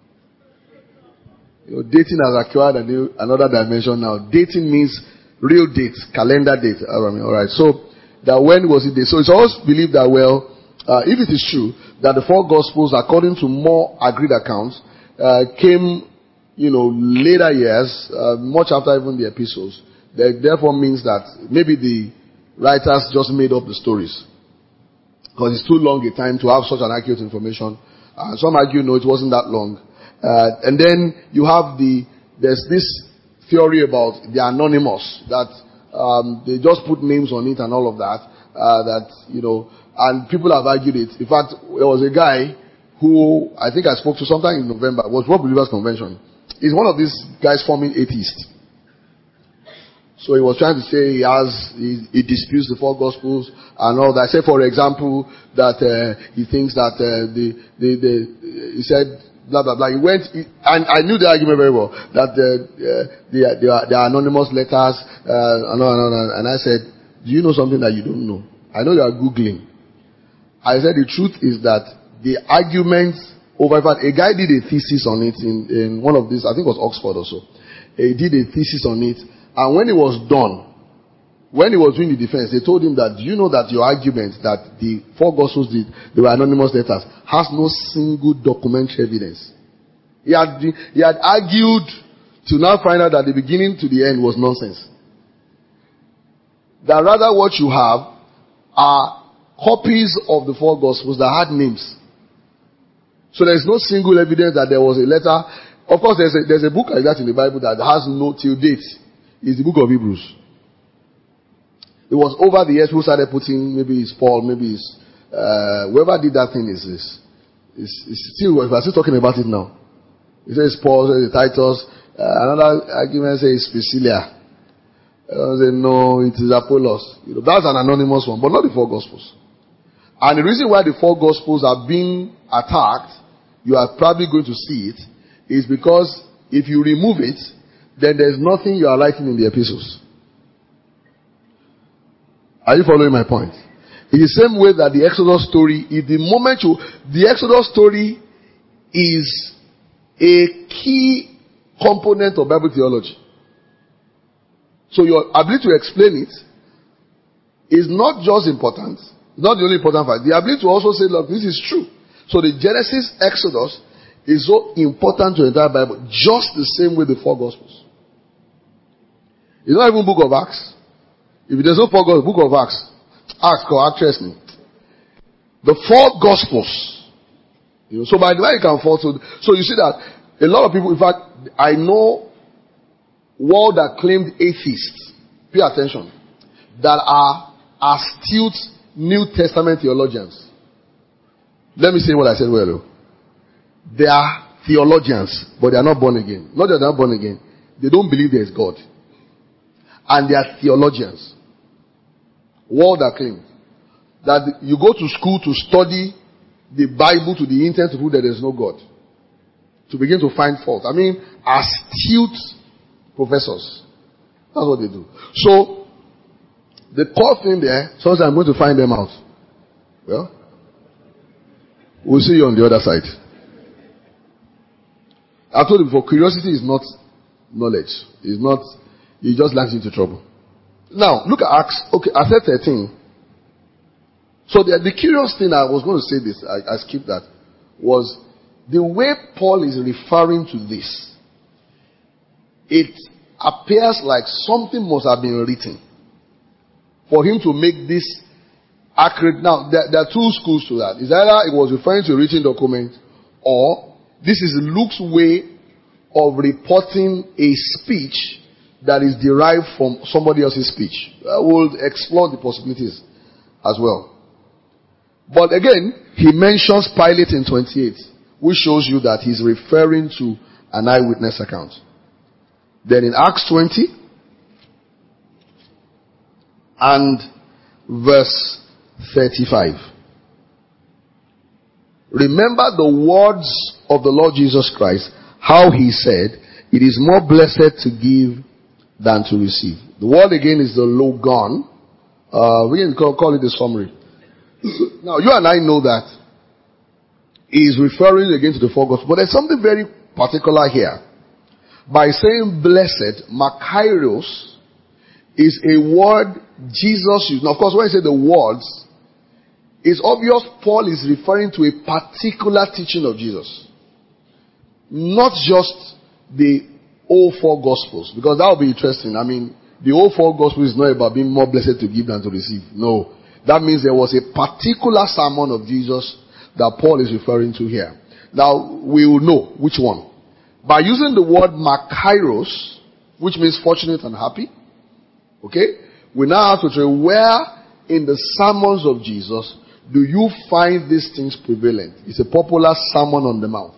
You know, dating has acquired a new, another dimension now. Dating means real date, calendar date. I mean, all right. So, that when was it day? So it's always believed that, well, uh, if it is true that the four Gospels, according to more agreed accounts, uh, came, you know, later years, uh, much after even the epistles, that therefore means that maybe the writers just made up the stories. Because it's too long a time to have such an accurate information. Uh, some argue, no, it wasn't that long. Uh, and then you have the, there's this theory about the anonymous, that um, they just put names on it and all of that, uh, that, you know, and people have argued it. In fact, there was a guy who I think I spoke to sometime in November, was World Believers Convention. He's one of these guys forming atheists. So he was trying to say he has, he, he disputes the four Gospels and all that. Say, for example, that uh, he thinks that uh, the, the, the, he said, blah, blah, blah. He went, he, and I knew the argument very well, that the, uh, the, the, the anonymous letters, uh, and, all, and, all, and I said, do you know something that you don't know? I know you are Googling. I said the truth is that the argument over, in fact, a guy did a thesis on it in, in one of these, I think it was Oxford or so. He did a thesis on it, and when it was done, when he was doing the defense, they told him that, do you know that your argument that the four Gospels did, they were anonymous letters, has no single documentary evidence. He had, he had argued to now find out that the beginning to the end was nonsense. That rather what you have are copies of the four Gospels that had names. So there is no single evidence that there was a letter. Of course, there's a, there's a book like that in the Bible that has no till date. It's the book of Hebrews. It was over the years who started putting, maybe it's Paul, maybe it's, uh, whoever did that thing is this. It's, it's still, we're still talking about it now. It says Paul, it says Titus, uh, another argument says Priscilla. Uh, say, no, it is Apollos. You know, that's an anonymous one, but not the four Gospels. And the reason why the four Gospels are being attacked, you are probably going to see it, is because if you remove it, then there's nothing you are writing in the epistles. Are you following my point? In the same way that the Exodus story, if the moment you, the Exodus story is a key component of Bible theology. So your ability to explain it is not just important, not the only important fact. The ability to also say, look, this is true. So the Genesis, Exodus is so important to the entire Bible, just the same way the four Gospels. It's not even book of Acts. If there's no four Gospels, book of Acts, Acts or Actress, the four Gospels. You know, so by the way you can fall to, so you see that a lot of people, in fact, I know world acclaimed atheists, pay attention, that are astute New Testament theologians. Let me say what I said well. They are theologians, but they are not born again. Not that they are not born again. They don't believe there is God. And they are theologians. World acclaimed. That you go to school to study the Bible to the intent to prove that there is no God. To begin to find fault. I mean, astute professors. That's what they do. So, the core thing there, sometimes I'm going to find them out. Well, we'll see you on the other side. I told you before, curiosity is not knowledge. It's not, it just lands into trouble. Now, look at Acts. Okay, I said thirteen. So the, the curious thing, I was going to say this, I, I skipped that, was the way Paul is referring to this. It appears like something must have been written for him to make this accurate. Now, there, there are two schools to that. It's either it was referring to a written document, or this is Luke's way of reporting a speech that is derived from somebody else's speech. Uh, we'll explore the possibilities as well. But again, he mentions Pilate in twenty-eight, which shows you that he's referring to an eyewitness account. Then in Acts twenty and verse thirty-five. Remember the words of the Lord Jesus Christ, how he said, it is more blessed to give than to receive. The word again is the logon. Uh, we can call, call it the summary. Now, you and I know that he is referring again to the four gospels, but there's something very particular here. By saying blessed, makarios is a word Jesus used. Now, of course, when I say the words, it's obvious Paul is referring to a particular teaching of Jesus. Not just the all four gospels, because that would be interesting. I mean, the all four gospels is not about being more blessed to give than to receive. No. That means there was a particular sermon of Jesus that Paul is referring to here. Now, we will know which one. By using the word makairos, which means fortunate and happy, okay, we now have to try where in the sermons of Jesus do you find these things prevalent? It's a popular sermon on the mount.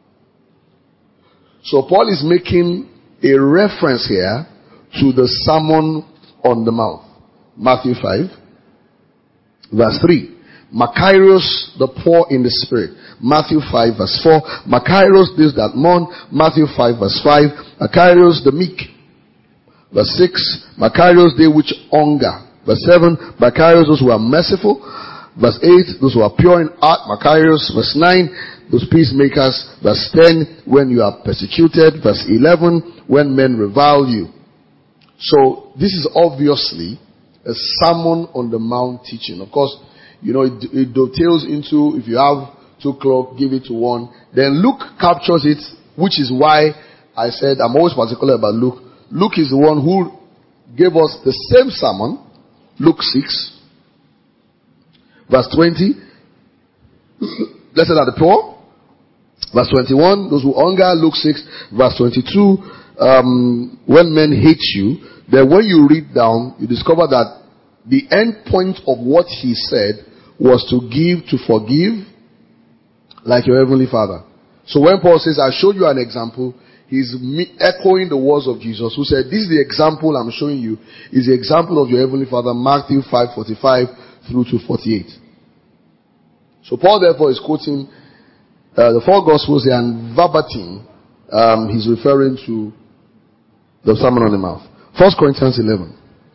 So Paul is making a reference here to the sermon on the mount. Matthew five, verse three. Makarios, the poor in the spirit. Matthew five, verse four. Makarios, those that mourn. Matthew five, verse five. Makarios, the meek. Verse six. Makarios, they which hunger. Verse seven. Makarios, those who are merciful. Verse eight. Those who are pure in heart. Makarios. Verse nine. Those peacemakers. Verse ten. When you are persecuted. Verse eleven. When men revile you. So, this is obviously a sermon on the mount teaching. Of course, you know, it, it dovetails into, if you have two clock, give it to one. Then Luke captures it, which is why I said I'm always particular about Luke. Luke is the one who gave us the same sermon, Luke six, verse twenty. Blessed are the poor. Verse twenty-one, those who hunger. Luke six, verse twenty-two. Um, when men hate you, then when you read down, you discover that the end point of what he said was to give, to forgive, like your heavenly Father. So when Paul says, I showed you an example, he's echoing the words of Jesus, who said, this is the example I'm showing you, is the example of your heavenly Father, Matthew five forty-five through to forty-eight. So Paul therefore is quoting uh, the four Gospels here, and verbatim, um, he's referring to the Sermon on the Mount. First Corinthians eleven.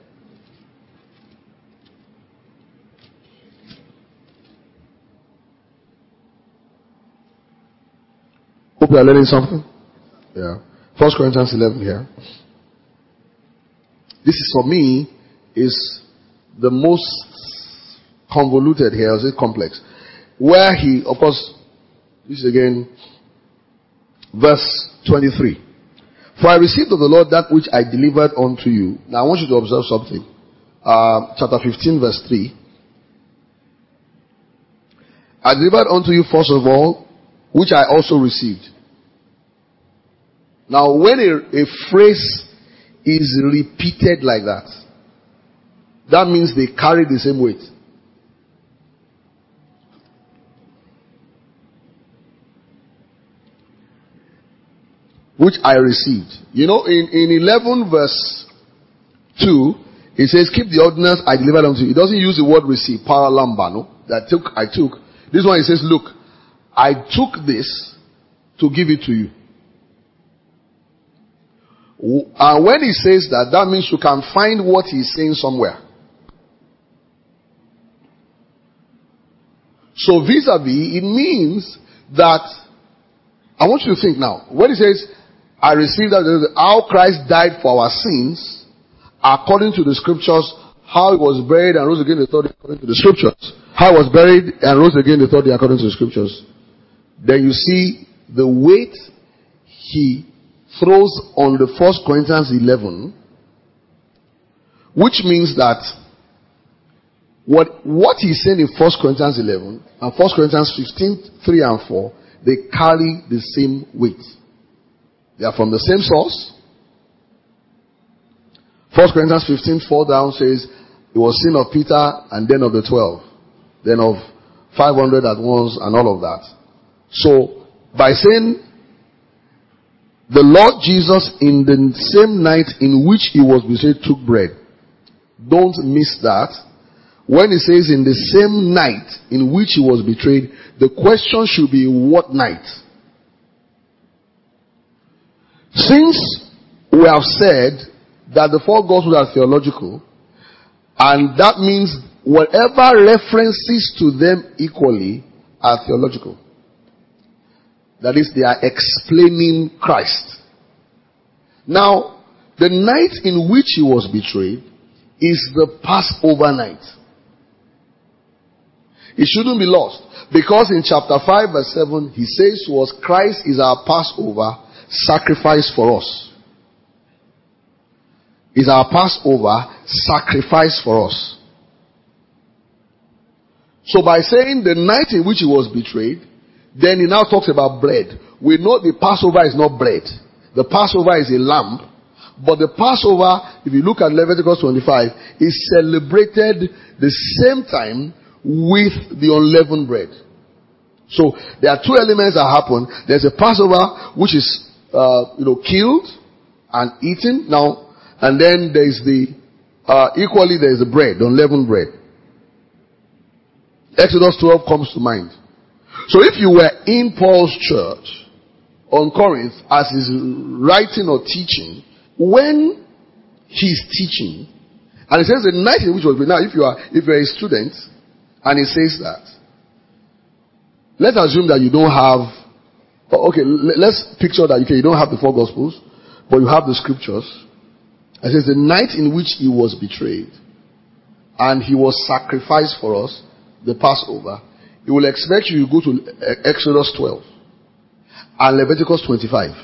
Hope you are learning something. Yeah. First Corinthians eleven here. This is, for me, is the most convoluted here, is it complex? Where he, of course, this is again, verse twenty-three. For I received of the Lord that which I delivered unto you. Now I want you to observe something. Uh, chapter fifteen, verse three. I delivered unto you first of all, which I also received. Now, when a, a phrase is repeated like that, that means they carry the same weight. Which I received. You know, in, in eleven verse two, it says, keep the ordinance I delivered unto you. It doesn't use the word receive, paralamba, no? That took, I took. This one, it says, look, I took this to give it to you. And when he says that, that means you can find what he's saying somewhere. So vis-a-vis, it means that, I want you to think now, when he says, I received that, how Christ died for our sins, according to the scriptures, how he was buried and rose again the third day according to the scriptures. How he was buried and rose again the third day according to the scriptures. Then you see the weight he throws on the First Corinthians eleven, which means that what, what he's saying in First Corinthians eleven and First Corinthians fifteen, three and four, they carry the same weight. They are from the same source. First Corinthians fifteen, four down says, it was sin of Peter and then of the twelve. Then of five hundred at once and all of that. So, by saying, the Lord Jesus in the same night in which he was betrayed took bread. Don't miss that. When he says in the same night in which he was betrayed, the question should be what night? Since we have said that the four Gospels are theological, and that means whatever references to them equally are theological. That is, they are explaining Christ. Now, the night in which he was betrayed is the Passover night. It shouldn't be lost. Because in chapter five verse seven, he says to us, Christ is our Passover sacrifice for us. Is our Passover sacrifice for us. So by saying the night in which he was betrayed, then he now talks about bread. We know the Passover is not bread. The Passover is a lamb. But the Passover, if you look at Leviticus twenty-five, is celebrated the same time with the unleavened bread. So there are two elements that happen. There's a Passover which is uh, you know killed and eaten now, and then there's the uh, equally there's the bread, the unleavened bread. Exodus twelve comes to mind. So if you were in Paul's church on Corinth as he's writing or teaching, when he's teaching, and he says the night in which was now, if you are if you're a student and he says that, let's assume that you don't have okay, let's picture that okay, you don't have the four Gospels, but you have the scriptures. It says the night in which he was betrayed and he was sacrificed for us, the Passover. He will expect you to go to Exodus twelve and Leviticus twenty-five.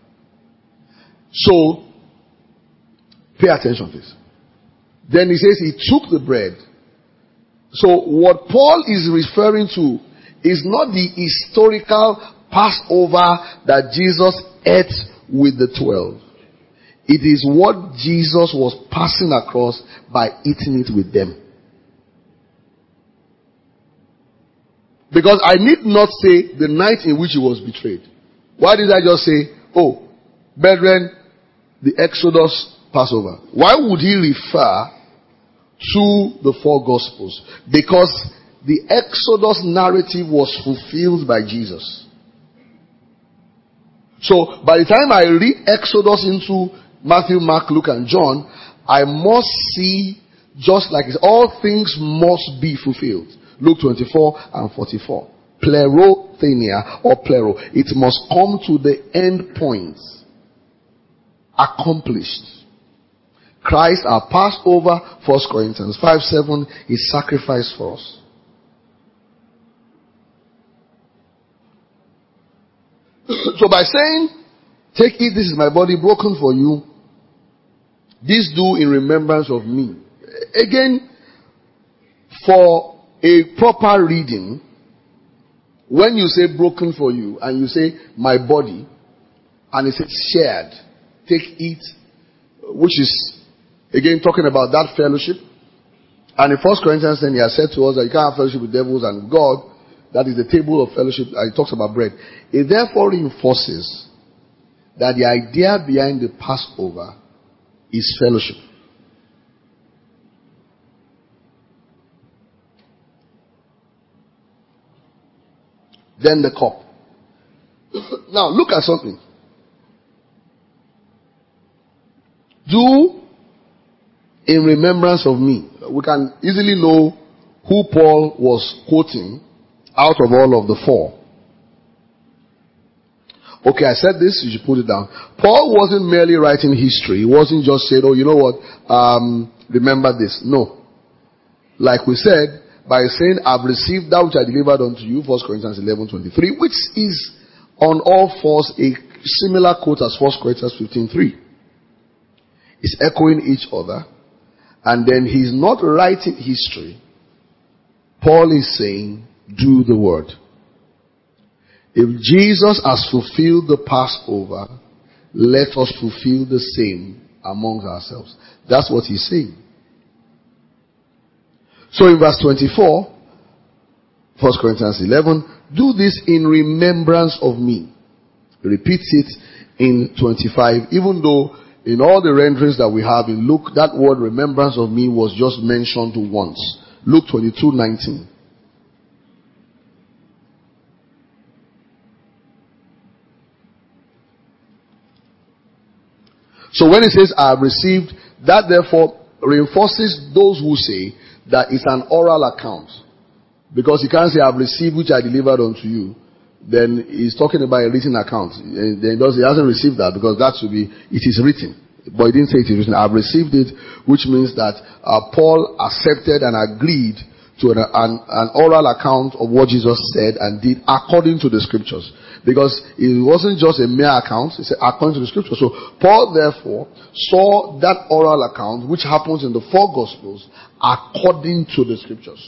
So, pay attention to this. Then he says he took the bread. So what Paul is referring to is not the historical Passover that Jesus ate with the twelve. It is what Jesus was passing across by eating it with them. Because I need not say the night in which he was betrayed. Why did I just say, oh, brethren, the Exodus Passover? Why would he refer to the four Gospels? Because the Exodus narrative was fulfilled by Jesus. So, by the time I read Exodus into Matthew, Mark, Luke, and John, I must see, just like it's, all things must be fulfilled. Luke twenty-four and forty-four. Plerothenia or plero. It must come to the end point. Accomplished. Christ, our Passover, First Corinthians five seven, is sacrificed for us. So by saying, take it, this is my body broken for you, this do in remembrance of me. Again, for a proper reading, when you say broken for you and you say my body and it says shared, take it, which is again talking about that fellowship. And in First Corinthians ten, he has said to us that you can't have fellowship with devils and God. That is the table of fellowship. He talks about bread. It therefore reinforces that the idea behind the Passover is fellowship. Then the cup. Now look at something. Do in remembrance of me. We can easily know who Paul was quoting out of all of the four. Okay, I said this, you should put it down. Paul wasn't merely writing history. He wasn't just saying, oh, you know what, um, remember this. No. Like we said, by saying, I've received that which I delivered unto you, First Corinthians eleven twenty-three, which is on all fours a similar quote as First Corinthians fifteen three. It's echoing each other. And then he's not writing history. Paul is saying, do the word. If Jesus has fulfilled the Passover, let us fulfill the same among ourselves. That's what he's saying. So in verse twenty-four, First Corinthians eleven, do this in remembrance of me. He repeats it in twenty-five, even though in all the renderings that we have in Luke, that word remembrance of me was just mentioned once. Luke twenty-two nineteen. So when it says, I have received, that therefore reinforces those who say that it's an oral account. Because you can't say, I have received which I delivered unto you. Then he's talking about a written account. And then he hasn't received that because that should be, it is written. But he didn't say it is written. I've received it, which means that uh, Paul accepted and agreed to an, an, an oral account of what Jesus said and did according to the scriptures. Because it wasn't just a mere account, it's according to the scriptures. So Paul therefore saw that oral account, which happens in the four gospels, according to the scriptures.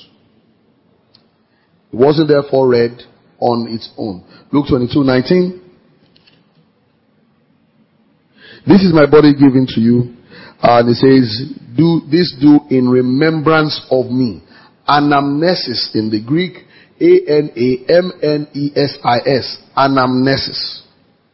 It wasn't therefore read on its own. Luke twenty-two nineteen. This is my body given to you. And it says, do this do in remembrance of me. Anamnesis in the Greek, A N A M N E S I S. Anamnesis.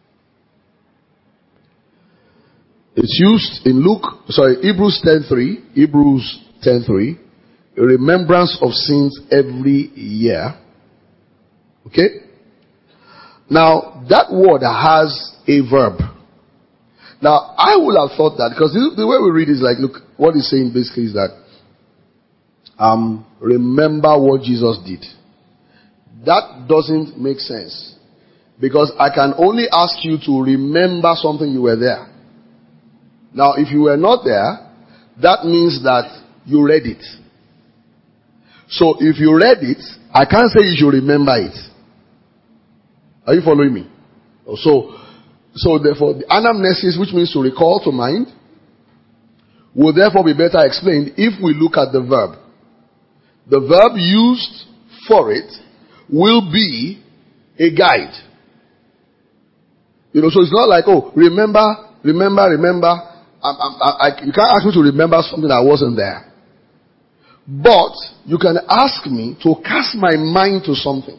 It's used in Luke, sorry, Hebrews ten three. Hebrews ten three. Remembrance of sins every year. Okay? Now, that word has a verb. Now, I would have thought that, because the way we read is like, look, what he's saying basically is that, um, remember what Jesus did. That doesn't make sense. Because I can only ask you to remember something you were there. Now, if you were not there, that means that you read it. So, if you read it, I can't say you should remember it. Are you following me? So, so therefore, the anamnesis, which means to recall to mind, will therefore be better explained if we look at the verb. The verb used for it will be a guide. You know, so it's not like, oh, remember, remember, remember. I, I, I, you can't ask me to remember something that wasn't there. But you can ask me to cast my mind to something.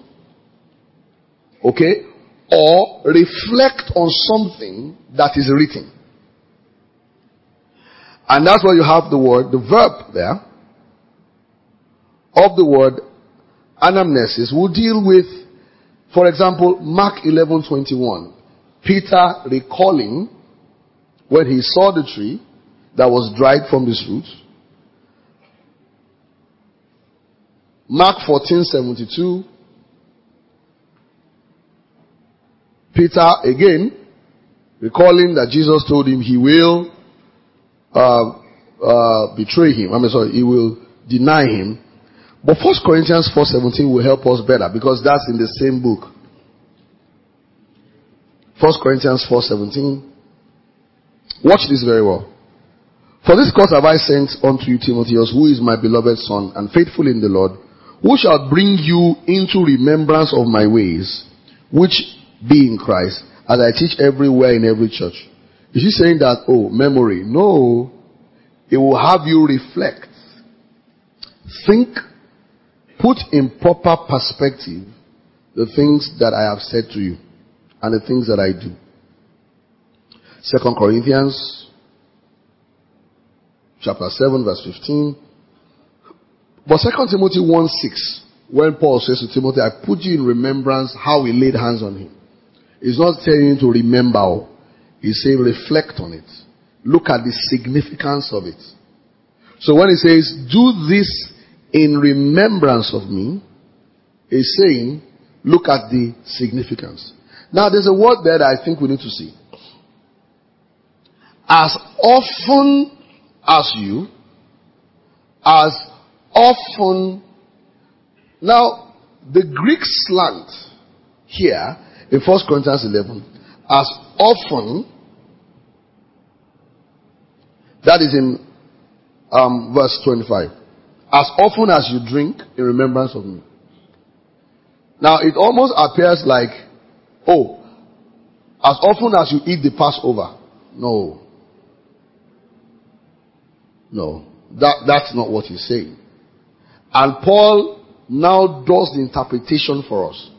Okay? Or reflect on something that is written. And that's why you have the word, the verb there, of the word anamnesis will deal with, for example, Mark eleven twenty-one. Peter recalling when he saw the tree that was dried from its roots. Mark fourteen seventy-two. Peter again recalling that Jesus told him he will uh, uh, betray him. I mean, sorry, he will deny him. But First Corinthians four seventeen will help us better because that's in the same book. First Corinthians four seventeen. Watch this very well. For this cause have I sent unto you Timotheus, who is my beloved son and faithful in the Lord, who shall bring you into remembrance of my ways, which be in Christ, as I teach everywhere in every church. Is he saying that, oh, memory? No. It will have you reflect. Think. Put in proper perspective the things that I have said to you and the things that I do. Second Corinthians chapter seven verse fifteen. But Second Timothy one six, when Paul says to Timothy, I put you in remembrance how we laid hands on him. He's not telling you to remember. He's saying reflect on it. Look at the significance of it. So when he says, do this in remembrance of me, he's saying, look at the significance. Now there's a word there that I think we need to see. As often as you, as often. Now, the Greek slant here in First Corinthians eleven, as often, that is in um, verse twenty-five. As often as you drink in remembrance of me. Now, it almost appears like, oh, as often as you eat the Passover. No. No, that, that's not what he's saying. And Paul now does the interpretation for us.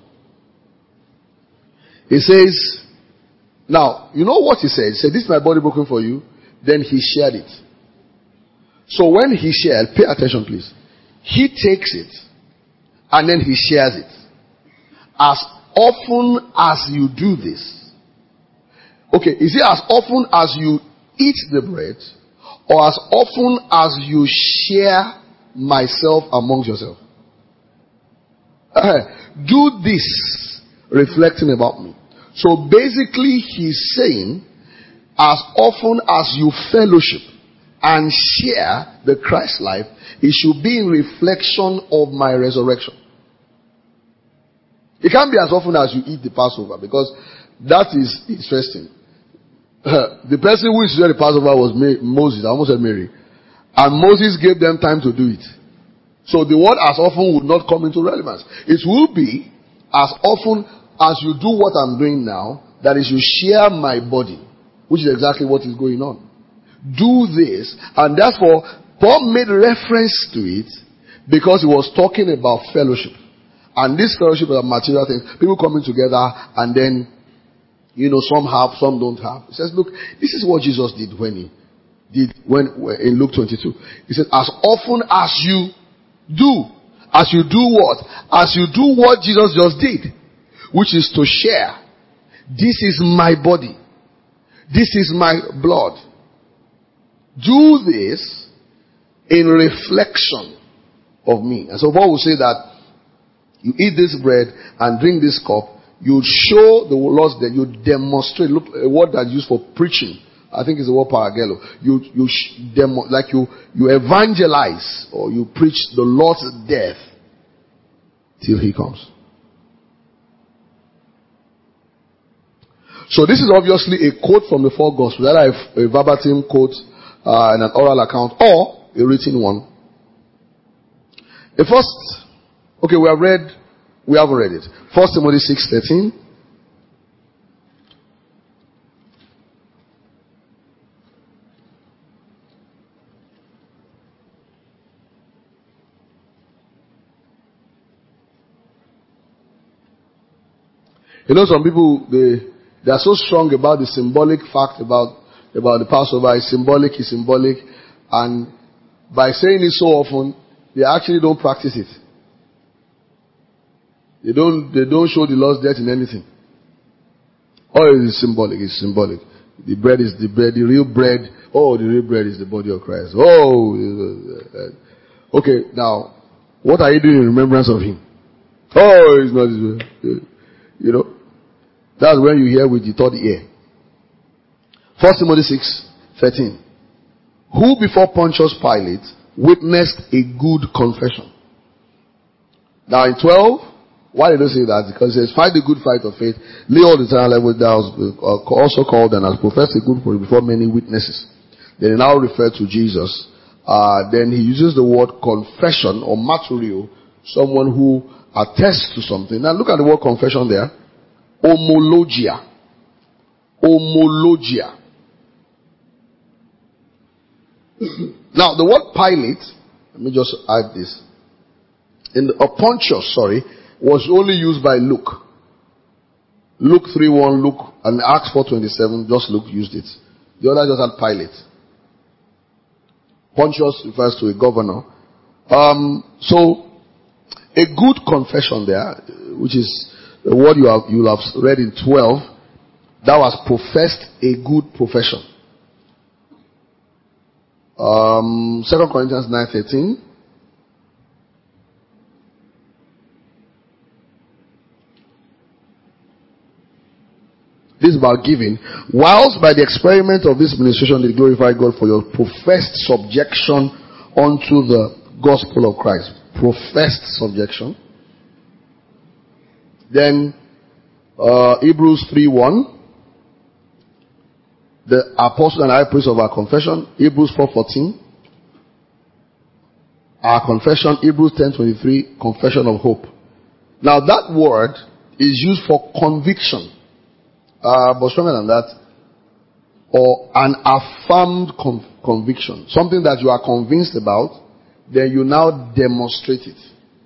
He says, now, you know what he said? He said, this is my body broken for you. Then he shared it. So when he shared, pay attention please. He takes it and then he shares it. As often as you do this. Okay, is it as often as you eat the bread or as often as you share myself amongst yourself? Uh, do this reflecting about me. So basically he's saying, as often as you fellowship and share the Christ life, it should be in reflection of my resurrection. It can't be as often as you eat the Passover, because that is interesting. The person who instituted the Passover was Moses. I almost said Mary. And Moses gave them time to do it. So the word as often would not come into relevance. It will be as often as you do what I'm doing now, that is, you share my body, which is exactly what is going on. Do this, and therefore Paul made reference to it because he was talking about fellowship. And this fellowship is a material thing. People coming together and then, you know, some have, some don't have. He says, look, this is what Jesus did when he did, when, in Luke twenty-two. He said, as often as you do, as you do what? As you do what Jesus just did, which is to share. This is my body. This is my blood. Do this in reflection of me. And so Paul will say that you eat this bread and drink this cup, you show the Lord's death, you demonstrate. Look, a word that's used for preaching, I think it's the word paragelo. You, you demo, like you, you evangelize or you preach the Lord's death till he comes. So this is obviously a quote from the four Gospels, either a, a verbatim quote uh, and an oral account, or a written one. The first, okay, we have read, we haven't read it. First Timothy six thirteen. You know, some people, they, they are so strong about the symbolic fact about, about the Passover. It's symbolic, it's symbolic. And by saying it so often, they actually don't practice it. They don't, they don't show the Lord's death in anything. Oh, it's symbolic, it's symbolic. The bread is the bread, the real bread. Oh, the real bread is the body of Christ. Oh, okay, now, what are you doing in remembrance of him? Oh, it's not his way. You know, that's when you hear with the third ear. First Timothy six thirteen. Who before Pontius Pilate witnessed a good confession. Now in twelve, why did they say that? Because it says, fight the good fight of faith, lay all the eternal level down, also called and has professed a good word before many witnesses. Then he now referred to Jesus. Uh, then he uses the word confession or martyrio, someone who attests to something. Now look at the word confession there. Homologia. Homologia. Now the word Pilate, let me just add this. In the, uh, Pontius, sorry, was only used by Luke. Luke three one, Luke, and Acts four twenty-seven, just Luke used it. The other just had Pilate. Pontius refers to a governor. Um, so, a good confession there, which is the word you have, you have read in twelve, that was professed a good profession. Um, Second Corinthians nine thirteen. This is about giving. Whilst by the experiment of this ministration they glorify God for your professed subjection unto the gospel of Christ. Professed subjection. Then uh, Hebrews three one. The apostle and high priest of our confession. Hebrews four fourteen. Our confession. Hebrews ten twenty-three. Confession of hope. Now that word is used for conviction. Uh, but stronger than that, or an affirmed con- conviction. Something that you are convinced about, then you now demonstrate it.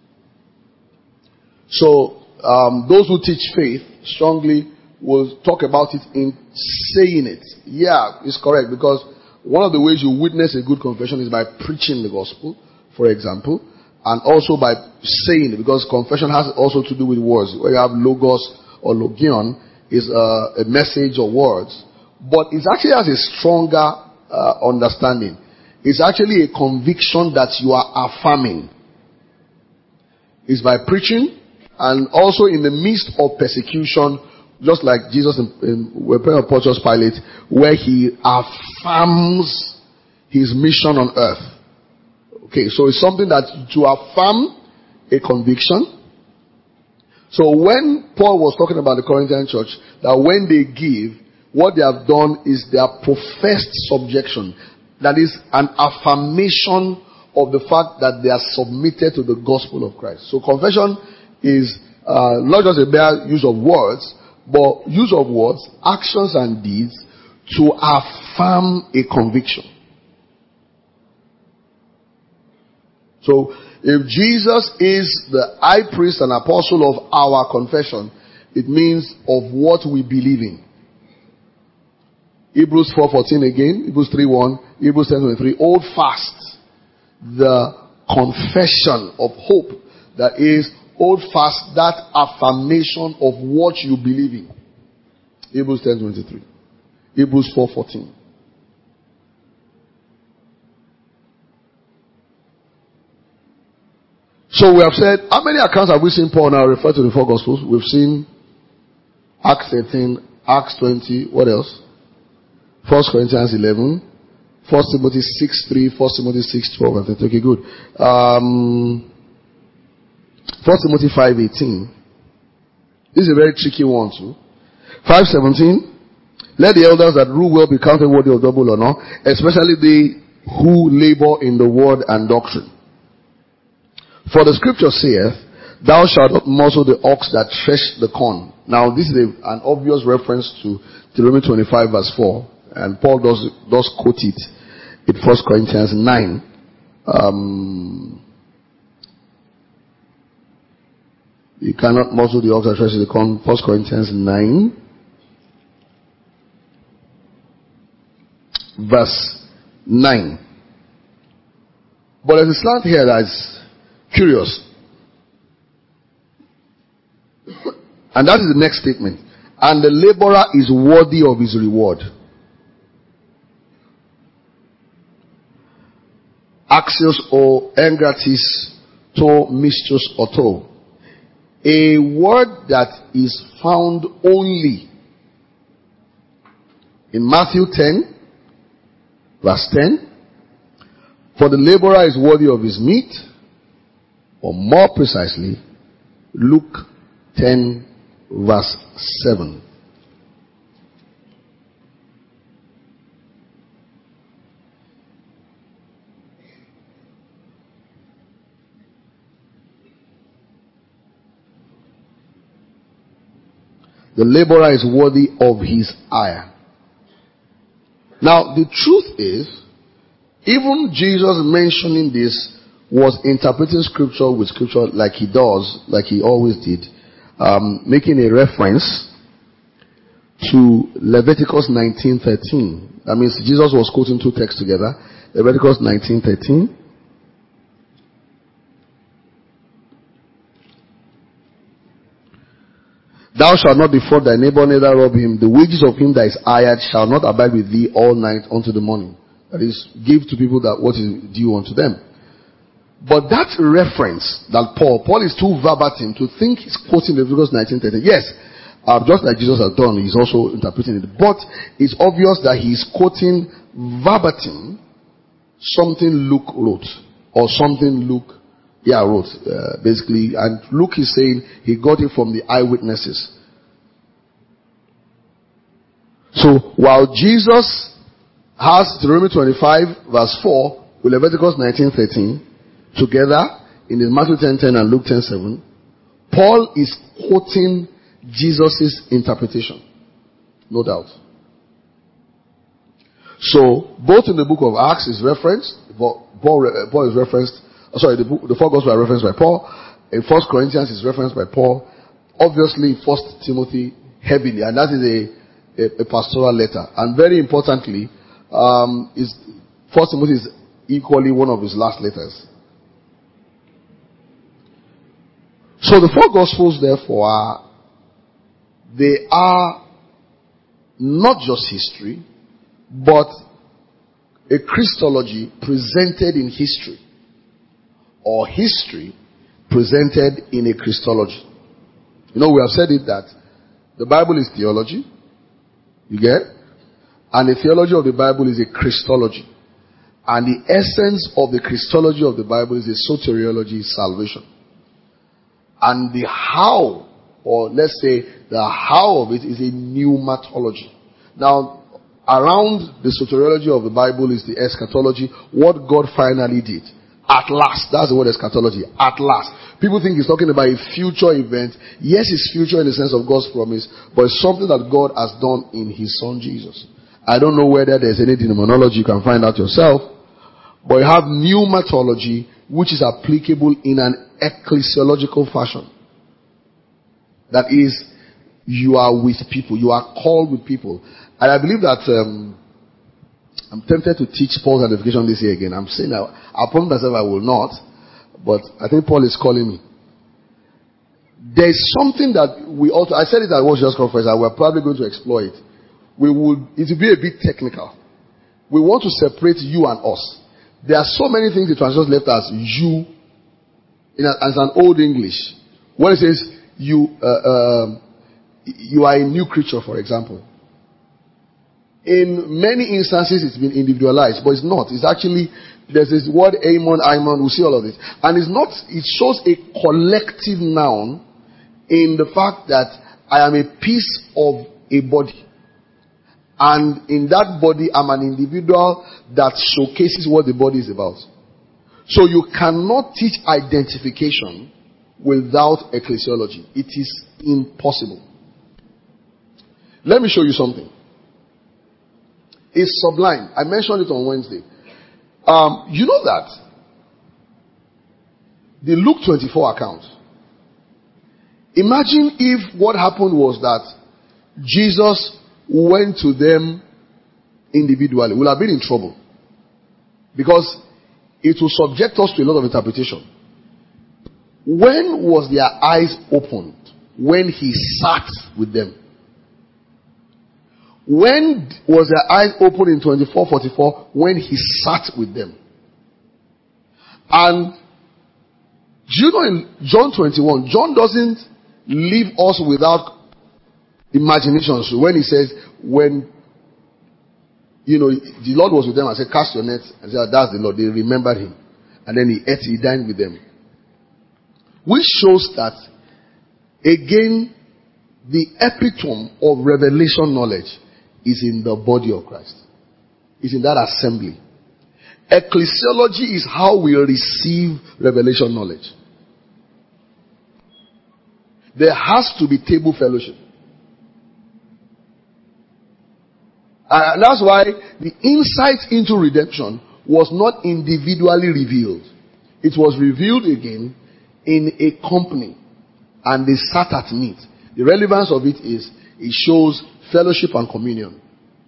So, um, those who teach faith strongly will talk about it in saying it. Yeah, it's correct, because one of the ways you witness a good confession is by preaching the gospel, for example, and also by saying it, because confession has also to do with words. Where you have logos or logion is uh, a message or words, but it actually has a stronger uh, understanding. It's actually a conviction that you are affirming. It's by preaching, and also in the midst of persecution, just like Jesus in, in we're praying of Pontius Pilate, where he affirms his mission on earth. Okay, so it's something that to affirm a conviction. So when Paul was talking about the Corinthian church, that when they give, what they have done is their professed subjection. That is an affirmation of the fact that they are submitted to the gospel of Christ. So confession is uh, not just a bare use of words, but use of words, actions and deeds to affirm a conviction. So, if Jesus is the high priest and apostle of our confession, it means of what we believe in. Hebrews four fourteen again, Hebrews three one, Hebrews ten twenty-three. Hold fast the confession of hope, that is, hold fast that affirmation of what you believe in. Hebrews ten twenty-three. Hebrews four fourteen. So we have said, how many accounts have we seen Paul now refer to the four Gospels? We've seen Acts thirteen, Acts twenty, what else? First Corinthians eleven, First Timothy six three, First Timothy six twelve, and thirty. Okay, good. Um, First Timothy five eighteen. This is a very tricky one too. five seventeen. Let the elders that rule well be counted worthy of double honor, especially they who labor in the word and doctrine. For the scripture saith, thou shalt not muzzle the ox that thresh the corn. Now this is a, an obvious reference to Deuteronomy twenty-five verse four. And Paul does, does quote it in First Corinthians nine. Um, you cannot muzzle the ox that threshes the corn. First Corinthians nine. Verse nine. But there's a slant here that's curious. And that is the next statement. And the laborer is worthy of his reward. Axios o engratis to mistus auto. A word that is found only in Matthew ten, verse ten. For the laborer is worthy of his meat. Or more precisely, Luke ten, verse seven. The laborer is worthy of his hire. Now, the truth is, even Jesus mentioning this was interpreting scripture with scripture like he does, like he always did, um, making a reference to Leviticus nineteen thirteen. That means Jesus was quoting two texts together. Leviticus nineteen thirteen. Thou shalt not defraud thy neighbor, neither rob him. The wages of him that is hired shall not abide with thee all night unto the morning. That is, give to people that what is due unto them. But that reference that Paul, Paul is too verbatim to think he's quoting Leviticus nineteen thirteen. Yes, uh, just like Jesus has done, he's also interpreting it. But it's obvious that he's quoting verbatim something Luke wrote, or something Luke, yeah, wrote, uh, basically. And Luke is saying he got it from the eyewitnesses. So while Jesus has Deuteronomy twenty-five verse four with Leviticus nineteen thirteen together in the Matthew ten ten and Luke ten seven, Paul is quoting Jesus' interpretation. No doubt. So, both in the book of Acts is referenced, Paul, Paul is referenced, sorry, the, book, the four Gospels are referenced by Paul. In First Corinthians is referenced by Paul. Obviously, First Timothy heavily, and that is a, a, a pastoral letter. And very importantly, um, is First Timothy is equally one of his last letters. So the four Gospels, therefore, are, they are not just history, but a Christology presented in history, or history presented in a Christology. You know, we have said it that the Bible is theology, you get? And the theology of the Bible is a Christology. And the essence of the Christology of the Bible is a soteriology, salvation. And the how, or let's say the how of it, is a pneumatology. Now, around the soteriology of the Bible is the eschatology, what God finally did. At last. That's the word eschatology. At last. People think he's talking about a future event. Yes, it's future in the sense of God's promise, but it's something that God has done in his Son Jesus. I don't know whether there's any demonology, you can find out yourself. But you have pneumatology, which is applicable in an ecclesiological fashion. That is, you are with people. You are called with people. And I believe that um, I'm tempted to teach Paul's identification this year again. I'm saying that I promise myself I will not, but I think Paul is calling me. There's something that we ought to, I said it at World Just Conference, and we're probably going to explore it. We would, it will be a bit technical. We want to separate you and us. There are so many things the translation left as you, in a, as an old English. When it says you, uh, uh, you are a new creature, for example. In many instances, it's been individualized, but it's not. It's actually, there's this word Aemon, Aemon, we'll see all of this. And it's not, it shows a collective noun in the fact that I am a piece of a body. And in that body, I'm an individual that showcases what the body is about. So you cannot teach identification without ecclesiology. It is impossible. Let me show you something. It's sublime. I mentioned it on Wednesday. Um, you know that the Luke twenty-four account. Imagine if what happened was that Jesus went to them individually. We'll have been in trouble. Because it will subject us to a lot of interpretation. When was their eyes opened? When he sat with them. When was their eyes opened in twenty-four forty-four? When he sat with them. And do you know in John twenty-one, John doesn't leave us without imagination. So when he says, when, you know, the Lord was with them and said, cast your nets, and said, that's the Lord. They remembered him. And then he ate, he dined with them. Which shows that, again, the epitome of revelation knowledge is in the body of Christ. It's in that assembly. Ecclesiology is how we receive revelation knowledge. There has to be table fellowship. And that's why the insight into redemption was not individually revealed. It was revealed again in a company. And they sat at meat. The relevance of it is, it shows fellowship and communion.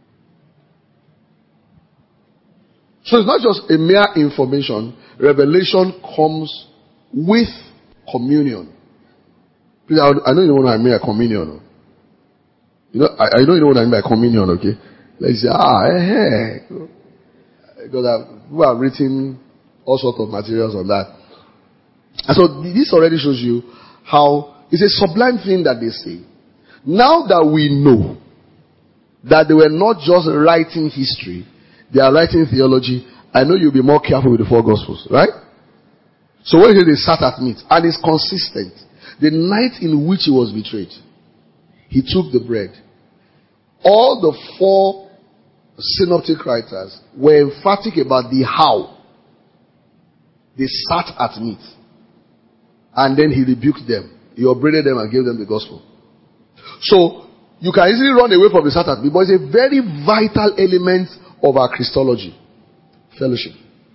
So it's not just a mere information. Revelation comes with communion. Please, I know you know what I mean by communion. You know, I, I know you know what I mean by communion, okay? Let's say, ah, eh, eh. Because I've, we have written all sorts of materials on that. And so this already shows you how it's a sublime thing that they say. Now that we know that they were not just writing history, they are writing theology, I know you'll be more careful with the four Gospels, right? So when they sat at meat, and it's consistent. The night in which he was betrayed, he took the bread. All the four synoptic writers were emphatic about the how. They sat at meat. And then he rebuked them. He upbraided them and gave them the gospel. So, you can easily run away from the sat at meat, but it's a very vital element of our Christology? Fellowship.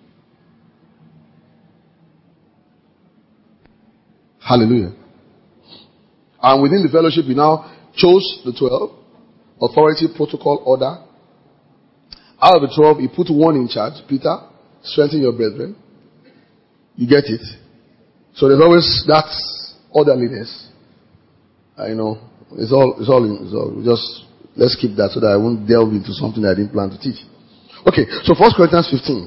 Hallelujah. And within the fellowship, we now chose the twelve. Authority, protocol, order. Out of the twelve, he put one in charge. Peter, strengthen your brethren. You get it? So there's always that orderliness. I know. It's all, it's all, it's all. Just, let's keep that so that I won't delve into something that I didn't plan to teach. Okay, so First Corinthians fifteen.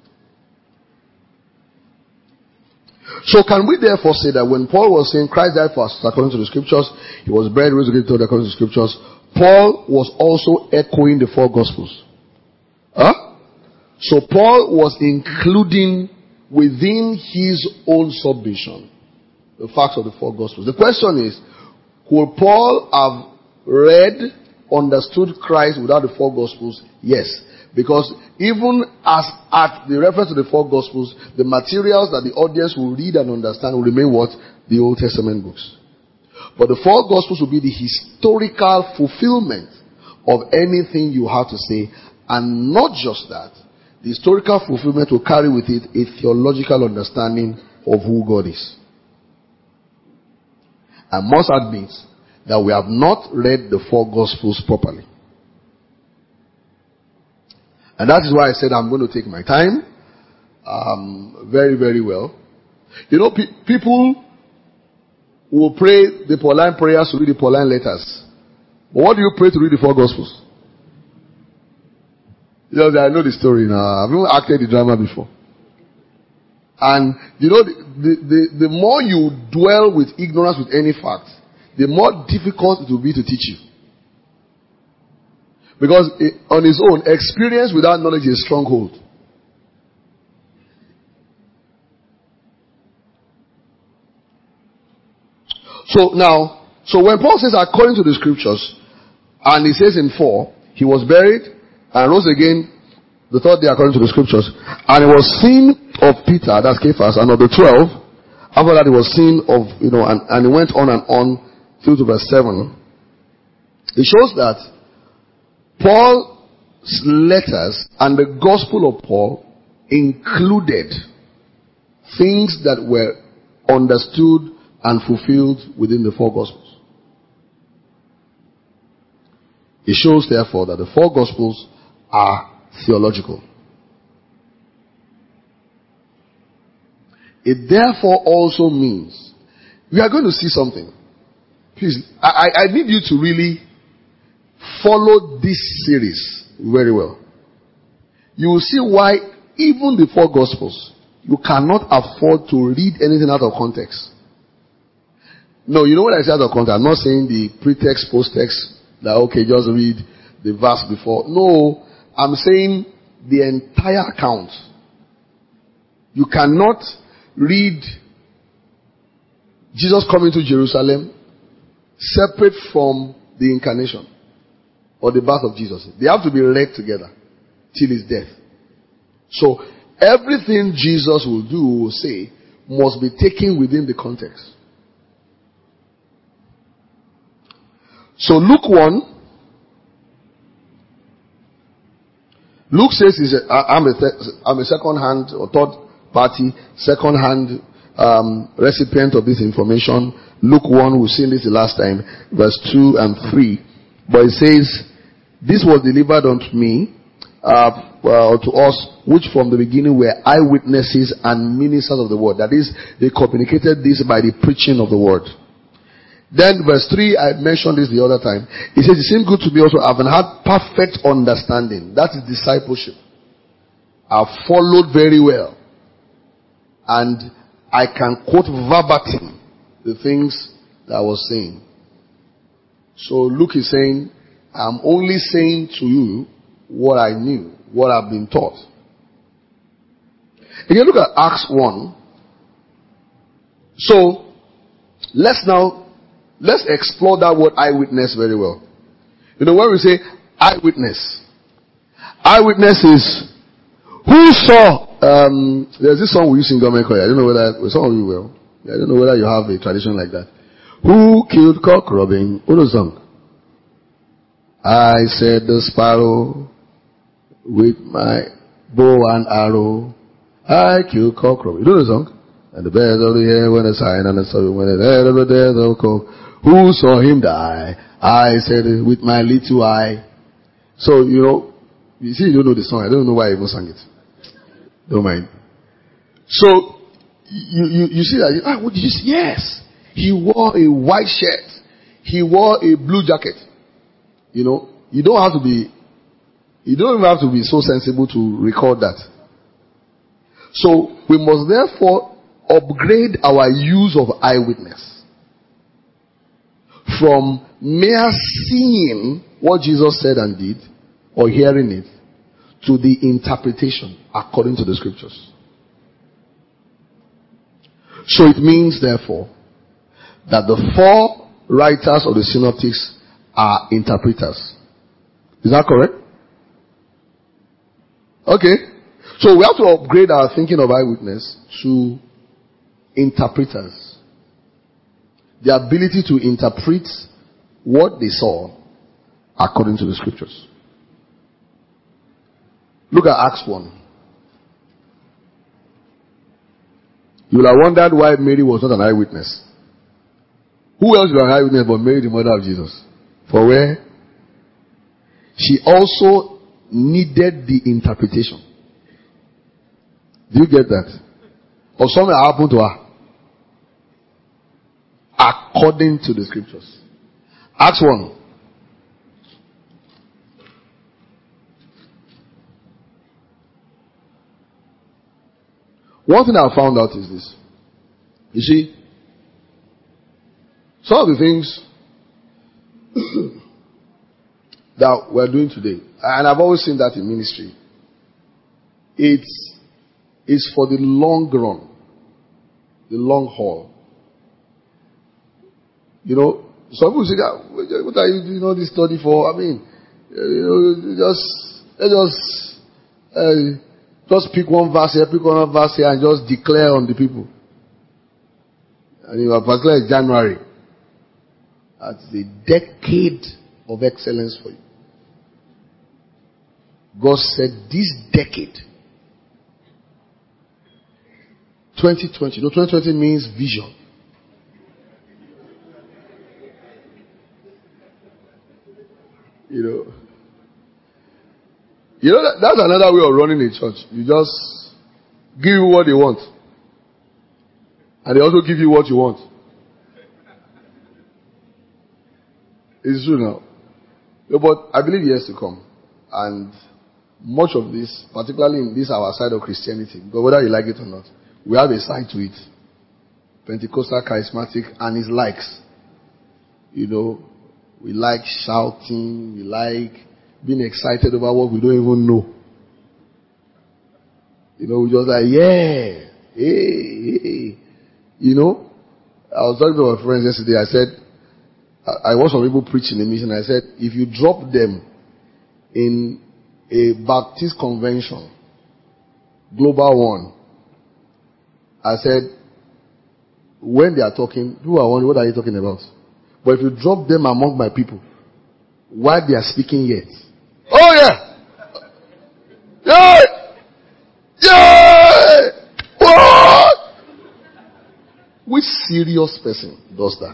So can we therefore say that when Paul was saying Christ died for us according to the scriptures, he was buried, resurrected according to the scriptures, Paul was also echoing the four gospels. Huh? So Paul was including within his own submission the facts of the four gospels. The question is, could Paul have read, understood Christ without the four gospels? Yes. Because even as at the reference to the four gospels, the materials that the audience will read and understand will remain what? The Old Testament books. But the four gospels will be the historical fulfillment of anything you have to say. And not just that, the historical fulfillment will carry with it a theological understanding of who God is. I must admit that we have not read the four gospels properly. And that is why I said I'm going to take my time um, very, very well. You know, pe- people will pray the Pauline prayers to read the Pauline letters. But what do you pray to read the four gospels? You know, I know the story now. I've even acted the drama before. And, you know, the, the, the, the more you dwell with ignorance with any fact, the more difficult it will be to teach you. Because it, on its own, experience without knowledge is a stronghold. So now, so when Paul says according to the scriptures, and he says in four, he was buried and rose again the third day according to the scriptures, and it was seen of Peter, that's Cephas, and of the twelve. After that, it was seen of, you know, and, and it went on and on through to verse seven. It shows that Paul's letters and the gospel of Paul included things that were understood and fulfilled within the four gospels. It shows therefore that the four gospels are theological. It therefore also means we are going to see something. Please, I, I need you to really follow this series very well. You will see why even the four gospels, you cannot afford to read anything out of context. No, you know what I say out of context? I'm not saying the pretext, post-text, that okay, just read the verse before. No, I'm saying the entire account. You cannot read Jesus coming to Jerusalem separate from the incarnation or the birth of Jesus. They have to be read together till his death. So everything Jesus will do or say must be taken within the context. So Luke one, Luke says he's a, I'm a, I'm a second hand or third party, second hand um, recipient of this information. Luke one, we've seen this the last time, verse two and three. But it says, this was delivered unto me, uh, uh, to us, which from the beginning were eyewitnesses and ministers of the word. That is, they communicated this by the preaching of the word. Then verse three, I mentioned this the other time. It says, it seemed good to me also, having had perfect understanding. That is discipleship. I've followed very well. And I can quote verbatim the things that I was saying. So Luke is saying, I'm only saying to you what I knew, what I've been taught. If you look at Acts one, so let's now Let's explore that word eyewitness very well. You know, when we say eyewitness, eyewitness is who saw, um, there's this song we use in government choir. I don't know whether, some of you will. I don't know whether you have a tradition like that. Who killed cock robin? Who knows song? I said the sparrow With my bow and arrow, I kill cockroach. You know the song? And the birds of the air when a sign and a sun when the head of the death of cock. Who saw him die? I said it with my little eye. So, you know, you see, you don't know the song. I don't know why I even sang it. Don't mind. So, you, you, you see that, ah, what did you see? Yes. He wore a white shirt. He wore a blue jacket. You know, you don't have to be, you don't even have to be so sensible to record that. So, we must therefore upgrade our use of eyewitness from mere seeing what Jesus said and did or hearing it to the interpretation according to the scriptures. So it means therefore that the four writers of the synoptics are interpreters. Is that correct? Okay. So we have to upgrade our thinking of eyewitness to interpreters. The ability to interpret what they saw according to the scriptures. Look at Acts one. You will have wondered why Mary was not an eyewitness. Who else was an eyewitness but Mary, the mother of Jesus? For where? She also needed the interpretation. Do you get that? Or something happened to her. According to the scriptures. Acts one. One thing I found out is this. You see, some of the things that we're doing today, and I've always seen that in ministry, it's, it's for the long run, the long haul. You know, some people say, what are you doing all this study for? I mean, you know, just, just, uh, just pick one verse here, pick one verse here, and just declare on the people. And you are particularly January. That's a decade of excellence for you. God said this decade, twenty twenty. No, twenty twenty means vision. You know, you know that, that's another way of running a church. You just give you what they want, and they also give you what you want. It's true now. No, but I believe years to come, and much of this, particularly in this our side of Christianity, but whether you like it or not, we have a side to it. Pentecostal, charismatic, and its likes. You know, we like shouting, we like being excited about what we don't even know. You know, we just like, yeah, hey, hey. You know, I was talking to my friends yesterday. I said, I, I watched some people preach in a mission. I said, if you drop them in a Baptist convention, global one, I said, when they are talking, people are wondering, what are you talking about? But if you drop them among my people, while they are speaking yet, oh yeah! Yeah! Yeah! What? Which serious person does that?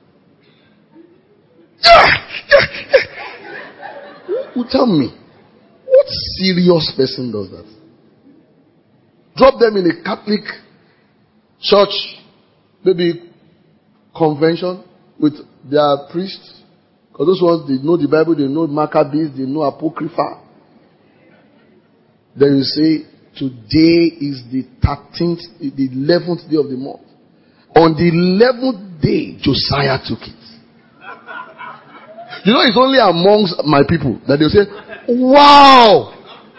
Who tell me? What serious person does that? Drop them in a Catholic church, maybe convention with their priests. Because those ones, they know the Bible, they know Maccabees, they know Apocrypha. Then you say, today is the thirteenth, the eleventh day of the month. On the eleventh day, Josiah took it. You know, it's only amongst my people that they'll say, wow!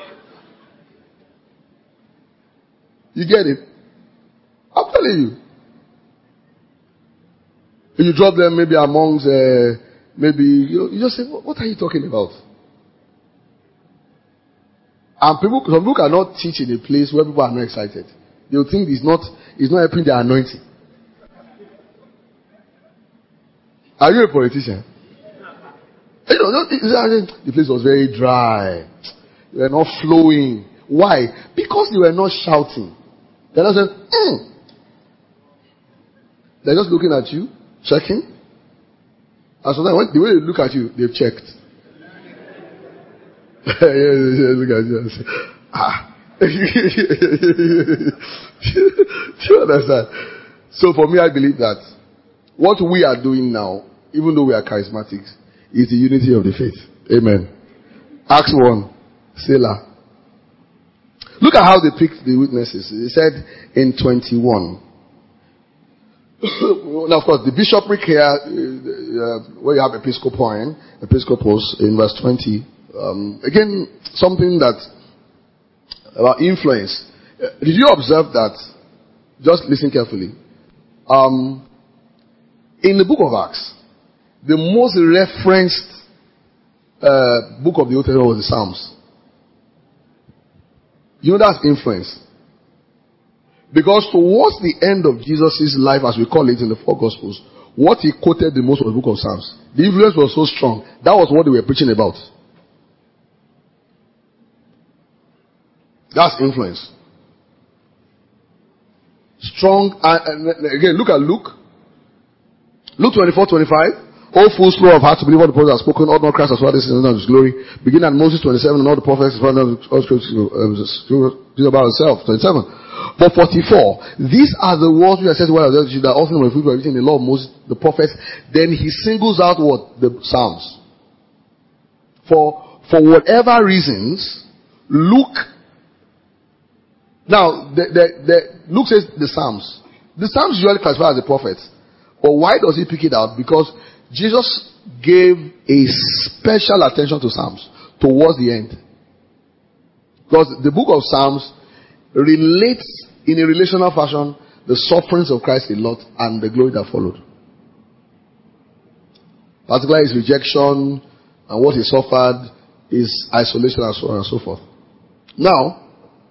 You get it? I'm telling you. If you drop them maybe amongst, uh, maybe, you, you just say, what are you talking about? And people, some people cannot teach in a place where people are not excited. They'll think it's not, it's not helping their anointing. Are you a politician? You know, the place was very dry. They were not flowing. Why? Because they were not shouting. They're not saying, mm. They're just looking at you, checking. And sometimes when, the way they look at you, they've checked. Look at you and say, ah. Do you understand? So for me, I believe that what we are doing now, even though we are charismatics, is the unity of the faith. Amen. Acts one, Selah. Look at how they picked the witnesses. They said in twenty-one. Now, of course, the bishopric here, uh, where you have episcopoin, episcopos, in verse twenty. Um, again, something that about influence. Uh, did you observe that? Just listen carefully. Um, in the book of Acts, the most referenced uh, book of the Old Testament was the Psalms. You know that's influence. Because towards the end of Jesus' life, as we call it in the four Gospels, what he quoted the most was the book of Psalms. The influence was so strong. That was what they were preaching about. That's influence. Strong. And, and again, look at Luke. Luke twenty-four, twenty-five. All fools slow of heart to believe what the prophets have spoken. All not Christ as well. This is not his glory. Begin at Moses twenty-seven, and all the prophets all scriptures about himself. twenty-seven. But forty-four. These are the words which I said while I was there. That also when we were reading the law of Moses, the prophets. Then he singles out what the Psalms. For for whatever reasons, Luke. Now, the, the, the, Luke says the Psalms. The Psalms usually classified as the prophets. But why does he pick it out? Because Jesus gave a special attention to Psalms towards the end. Because the book of Psalms relates in a relational fashion the sufferings of Christ a lot and the glory that followed. Particularly his rejection and what he suffered, his isolation and so on and so forth. Now,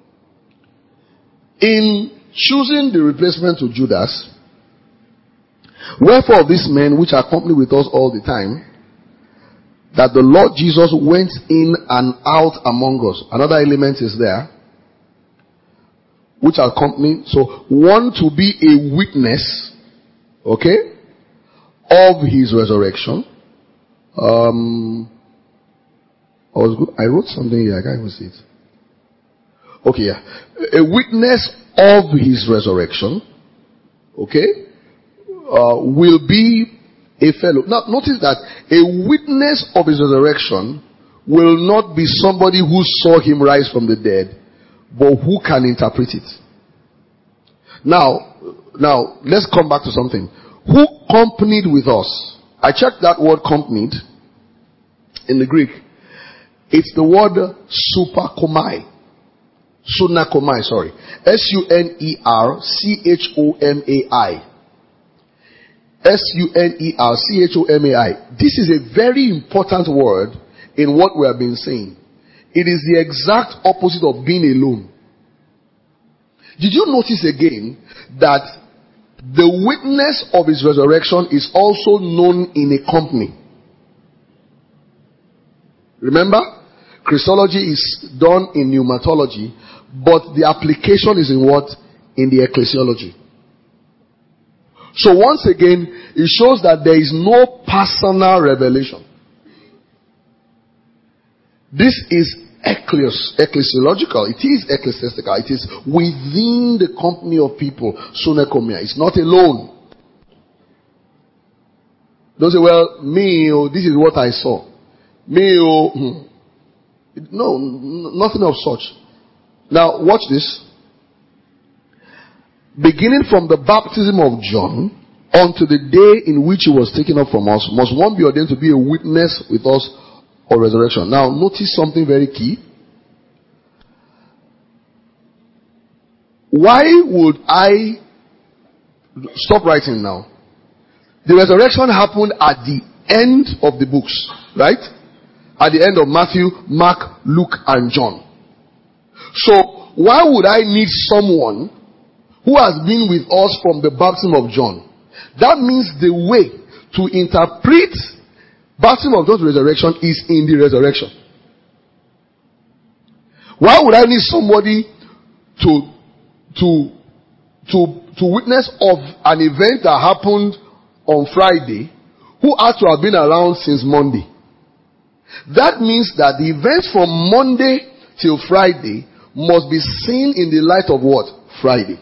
in choosing the replacement to Judas, wherefore of these men which accompany with us all the time, that the Lord Jesus went in and out among us. Another element is there, which accompany. So, one to be a witness, okay, of his resurrection. Um, I was good. I wrote something here. I can't even see it. Okay, yeah. A witness of his resurrection, okay, uh, will be a fellow. Now, notice that a witness of his resurrection will not be somebody who saw him rise from the dead, but who can interpret it. Now, now, let's come back to something. Who companied with us? I checked that word companied in the Greek. It's the word supakomai. Sunakomai, sorry. S U N E R C H O M A I. S U N E R C H O M A I. This is a very important word in what we have been saying. It is the exact opposite of being alone. Did you notice again that the witness of his resurrection is also known in a company? Remember? Christology is done in pneumatology, but the application is in what? In the ecclesiology. So once again, it shows that there is no personal revelation. This is ecclesi- ecclesiological. It is ecclesiastical. It is within the company of people. Sunekomia. It's not alone. Don't say, well, me, oh, this is what I saw. Me, oh, hmm. No, nothing of such. Now, watch this. Beginning from the baptism of John unto the day in which he was taken up from us, must one be ordained to be a witness with us of resurrection. Now, notice something very key. Why would I stop writing now? The resurrection happened at the end of the books, right? At the end of Matthew, Mark, Luke, and John. So, why would I need someone who has been with us from the baptism of John? That means the way to interpret baptism of John's resurrection is in the resurrection. Why would I need somebody to, to, to, to witness of an event that happened on Friday who had to have been around since Monday? That means that the events from Monday till Friday must be seen in the light of what? Friday.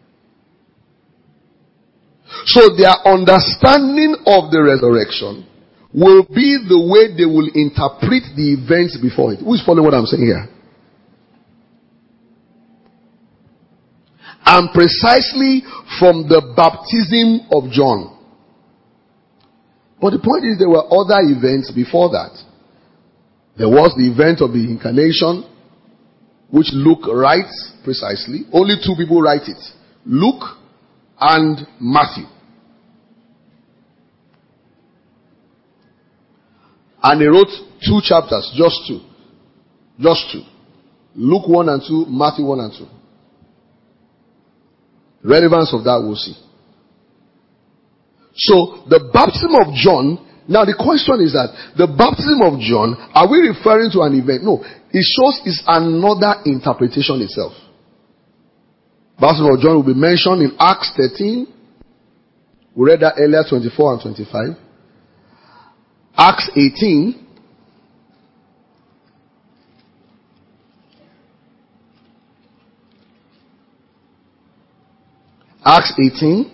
So their understanding of the resurrection will be the way they will interpret the events before it. Who is following what I'm saying here? And precisely from the baptism of John. But the point is, there were other events before that. There was the event of the incarnation, which Luke writes precisely. Only two people write it. Luke and Matthew. And he wrote two chapters, just two. Just two. Luke one and two, Matthew one and two. Relevance of that we'll see. So, the baptism of John, now the question is that, the baptism of John, are we referring to an event? No. It shows it's another interpretation itself. Baptism of John will be mentioned in Acts thirteen. We read that earlier, twenty-four and twenty-five. Acts eighteen. Acts eighteen.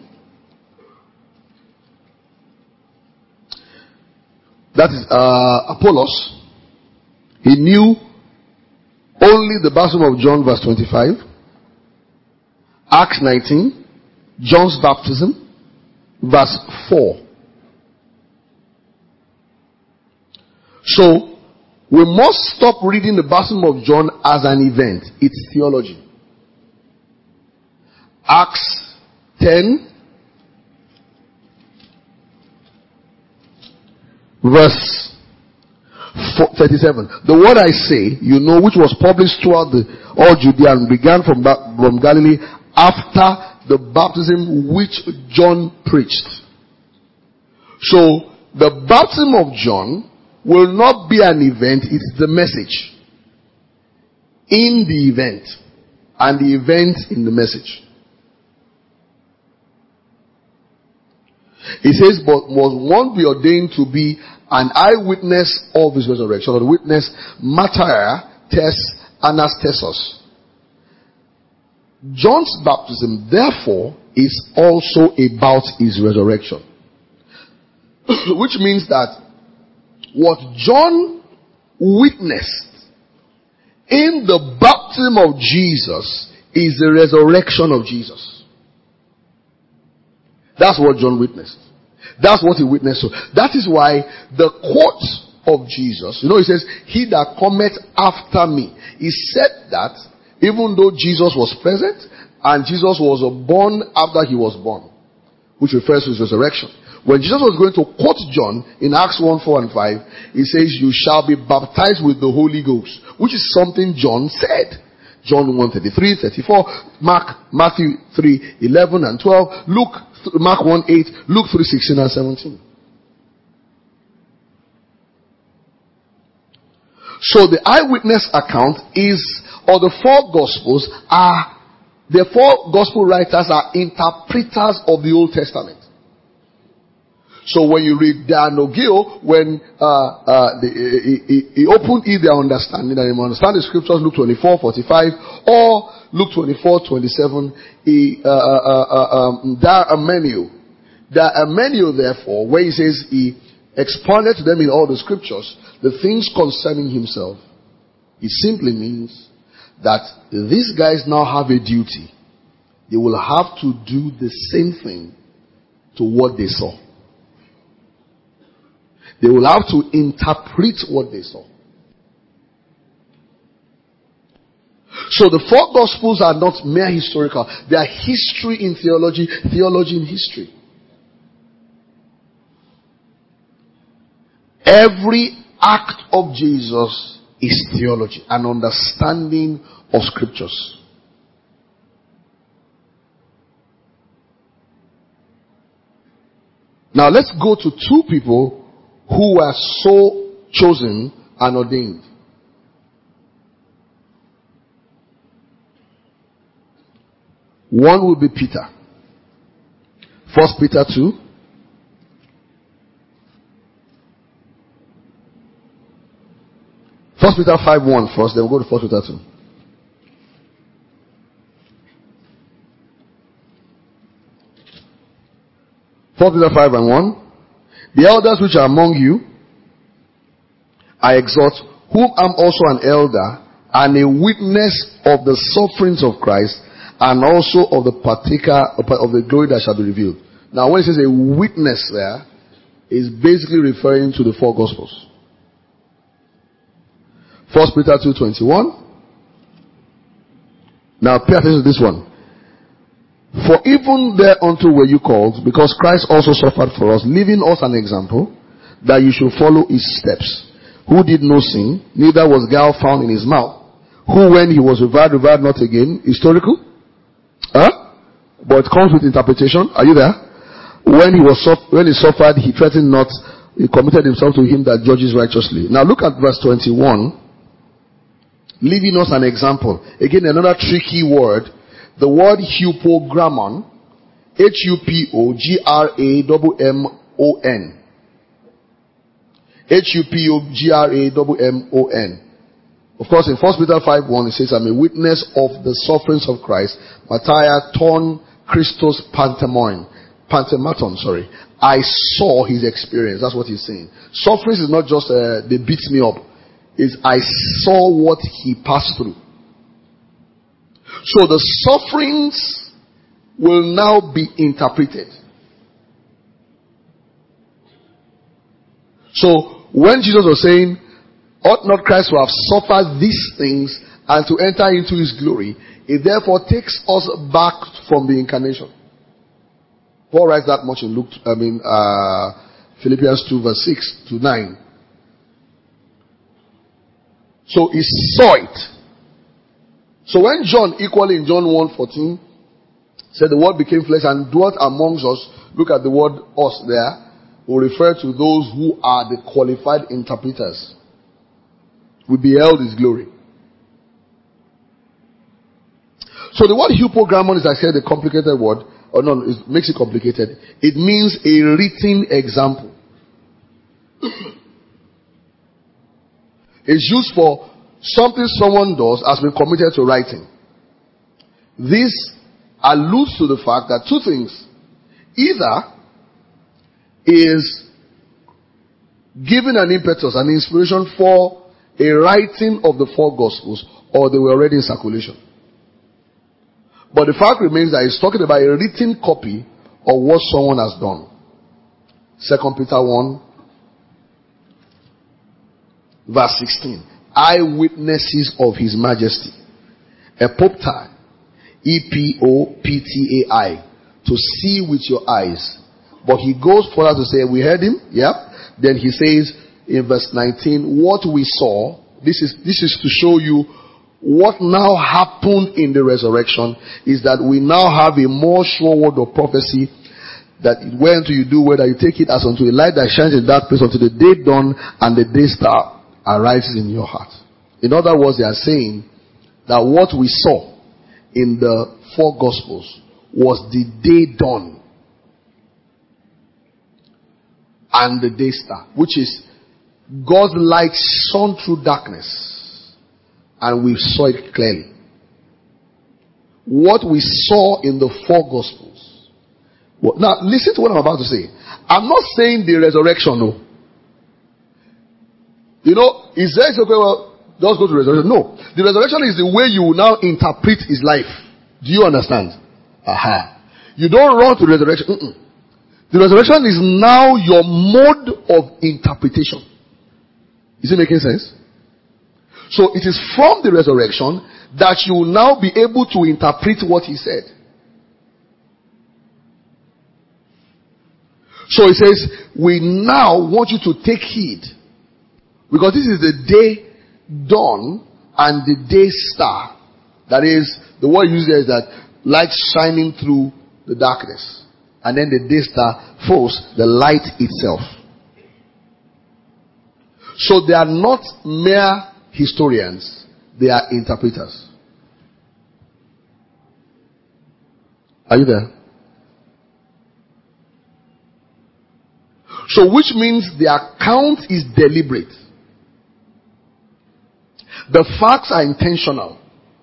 That is uh, Apollos. He knew only the baptism of John, verse twenty-five. Acts nineteen. John's baptism, verse four. So, we must stop reading the baptism of John as an event. It's theology. Acts ten. Verse thirty-seven. The word I say, you know, which was published throughout the, all Judea and began from, from Galilee after the baptism which John preached. So, the baptism of John will not be an event, it's the message. In the event. And the event in the message. It says, but must one be ordained to be an eyewitness of his resurrection, or the witness martyr tes anastasis. John's baptism, therefore, is also about his resurrection. Which means that what John witnessed in the baptism of Jesus is the resurrection of Jesus. That's what John witnessed. That's what he witnessed. So that is why the quote of Jesus, you know, he says, he that cometh after me. He said that even though Jesus was present and Jesus was born after he was born, which refers to his resurrection. When Jesus was going to quote John in Acts one, four and five, he says, you shall be baptized with the Holy Ghost, which is something John said. John one, thirty-three, thirty-four, Mark, Matthew three, eleven and twelve, Luke, Mark one, eight, Luke three, sixteen and seventeen. So the eyewitness account is, or the four gospels are, the four gospel writers are interpreters of the Old Testament. So when you read Daniel, when uh, uh, the, he, he, he opened their understanding, and they understand the scriptures, Luke twenty-four, forty-five, or Luke twenty-four, twenty-seven, he, uh, uh, uh, um, there are many. There are many, therefore, where he says he expounded to them in all the scriptures the things concerning himself. It simply means that these guys now have a duty. They will have to do the same thing to what they saw. They will have to interpret what they saw. So the four gospels are not mere historical. They are history in theology, theology in history. Every act of Jesus is theology, an understanding of scriptures. Now let's go to two people who were so chosen and ordained. One will be Peter. First Peter two. First Peter five one first, then we'll go to First Peter two. First Peter five and one. The elders which are among you, I exhort, whom I'm also an elder and a witness of the sufferings of Christ, and also of the partaker of the glory that shall be revealed. Now, when it says a witness there, is basically referring to the four Gospels. First Peter two twenty-one. Now, pay attention to this one. For even thereunto were you called, because Christ also suffered for us, leaving us an example, that you should follow his steps. Who did no sin, neither was guile found in his mouth. Who, when he was reviled, reviled not again. Historical? Huh? But it comes with interpretation. Are you there? When he was when he suffered, he threatened not. He committed himself to him that judges righteously. Now look at verse twenty-one. Leaving us an example. Again, another tricky word. The word hypogrammon. H U P O G R A M M O N. H U P O G R A M M O N. Of course, in First Peter five one, it says, I'm a witness of the sufferings of Christ. Matthias ton Christos pantemoin. Pantematon, sorry. I saw his experience. That's what he's saying. Sufferings is not just, uh, they beat me up. It's I saw what he passed through. So the sufferings will now be interpreted. So when Jesus was saying, ought not Christ to have suffered these things and to enter into his glory, it therefore takes us back from the incarnation. Paul writes that much in Luke, I mean, uh, Philippians two verse six to nine. So he saw it. So when John, equally in John one fourteen, said the word became flesh and dwelt amongst us, look at the word us there, will refer to those who are the qualified interpreters. We beheld his glory. So the word hypogrammon is, I said, a complicated word. Or no, it makes it complicated. It means a written example. It's used for something someone does has been committed to writing. This alludes to the fact that two things. Either is giving an impetus, an inspiration for a writing of the four Gospels, or they were already in circulation. But the fact remains that he's talking about a written copy of what someone has done. Second Peter one, verse sixteen. Eyewitnesses of his majesty. Epoptai. E P O P T A I. To see with your eyes. But he goes further to say, we heard him. Yeah. Then he says in verse nineteen, what we saw, this is, this is to show you what now happened in the resurrection is that we now have a more sure word of prophecy that whereunto you do, whether you take it as unto a light that shines in that place until the day dawn and the day star arises in your heart. In other words, they are saying that what we saw in the four Gospels was the day dawn and the day star, which is God's light shone through darkness. And we saw it clearly. What we saw in the four Gospels. Well, now, listen to what I'm about to say. I'm not saying the resurrection, no. You know, is there okay, well, just go to resurrection? No. The resurrection is the way you will now interpret his life. Do you understand? Aha. You don't run to resurrection. Mm-mm. The resurrection is now your mode of interpretation. Is it making sense? So it is from the resurrection that you will now be able to interpret what he said. So he says, we now want you to take heed. Because this is the day dawn and the day star. That is, the word used there is that light shining through the darkness. And then the day star force the light itself. So they are not mere historians, they are interpreters. Are you there? So which means the account is deliberate. The facts are intentional.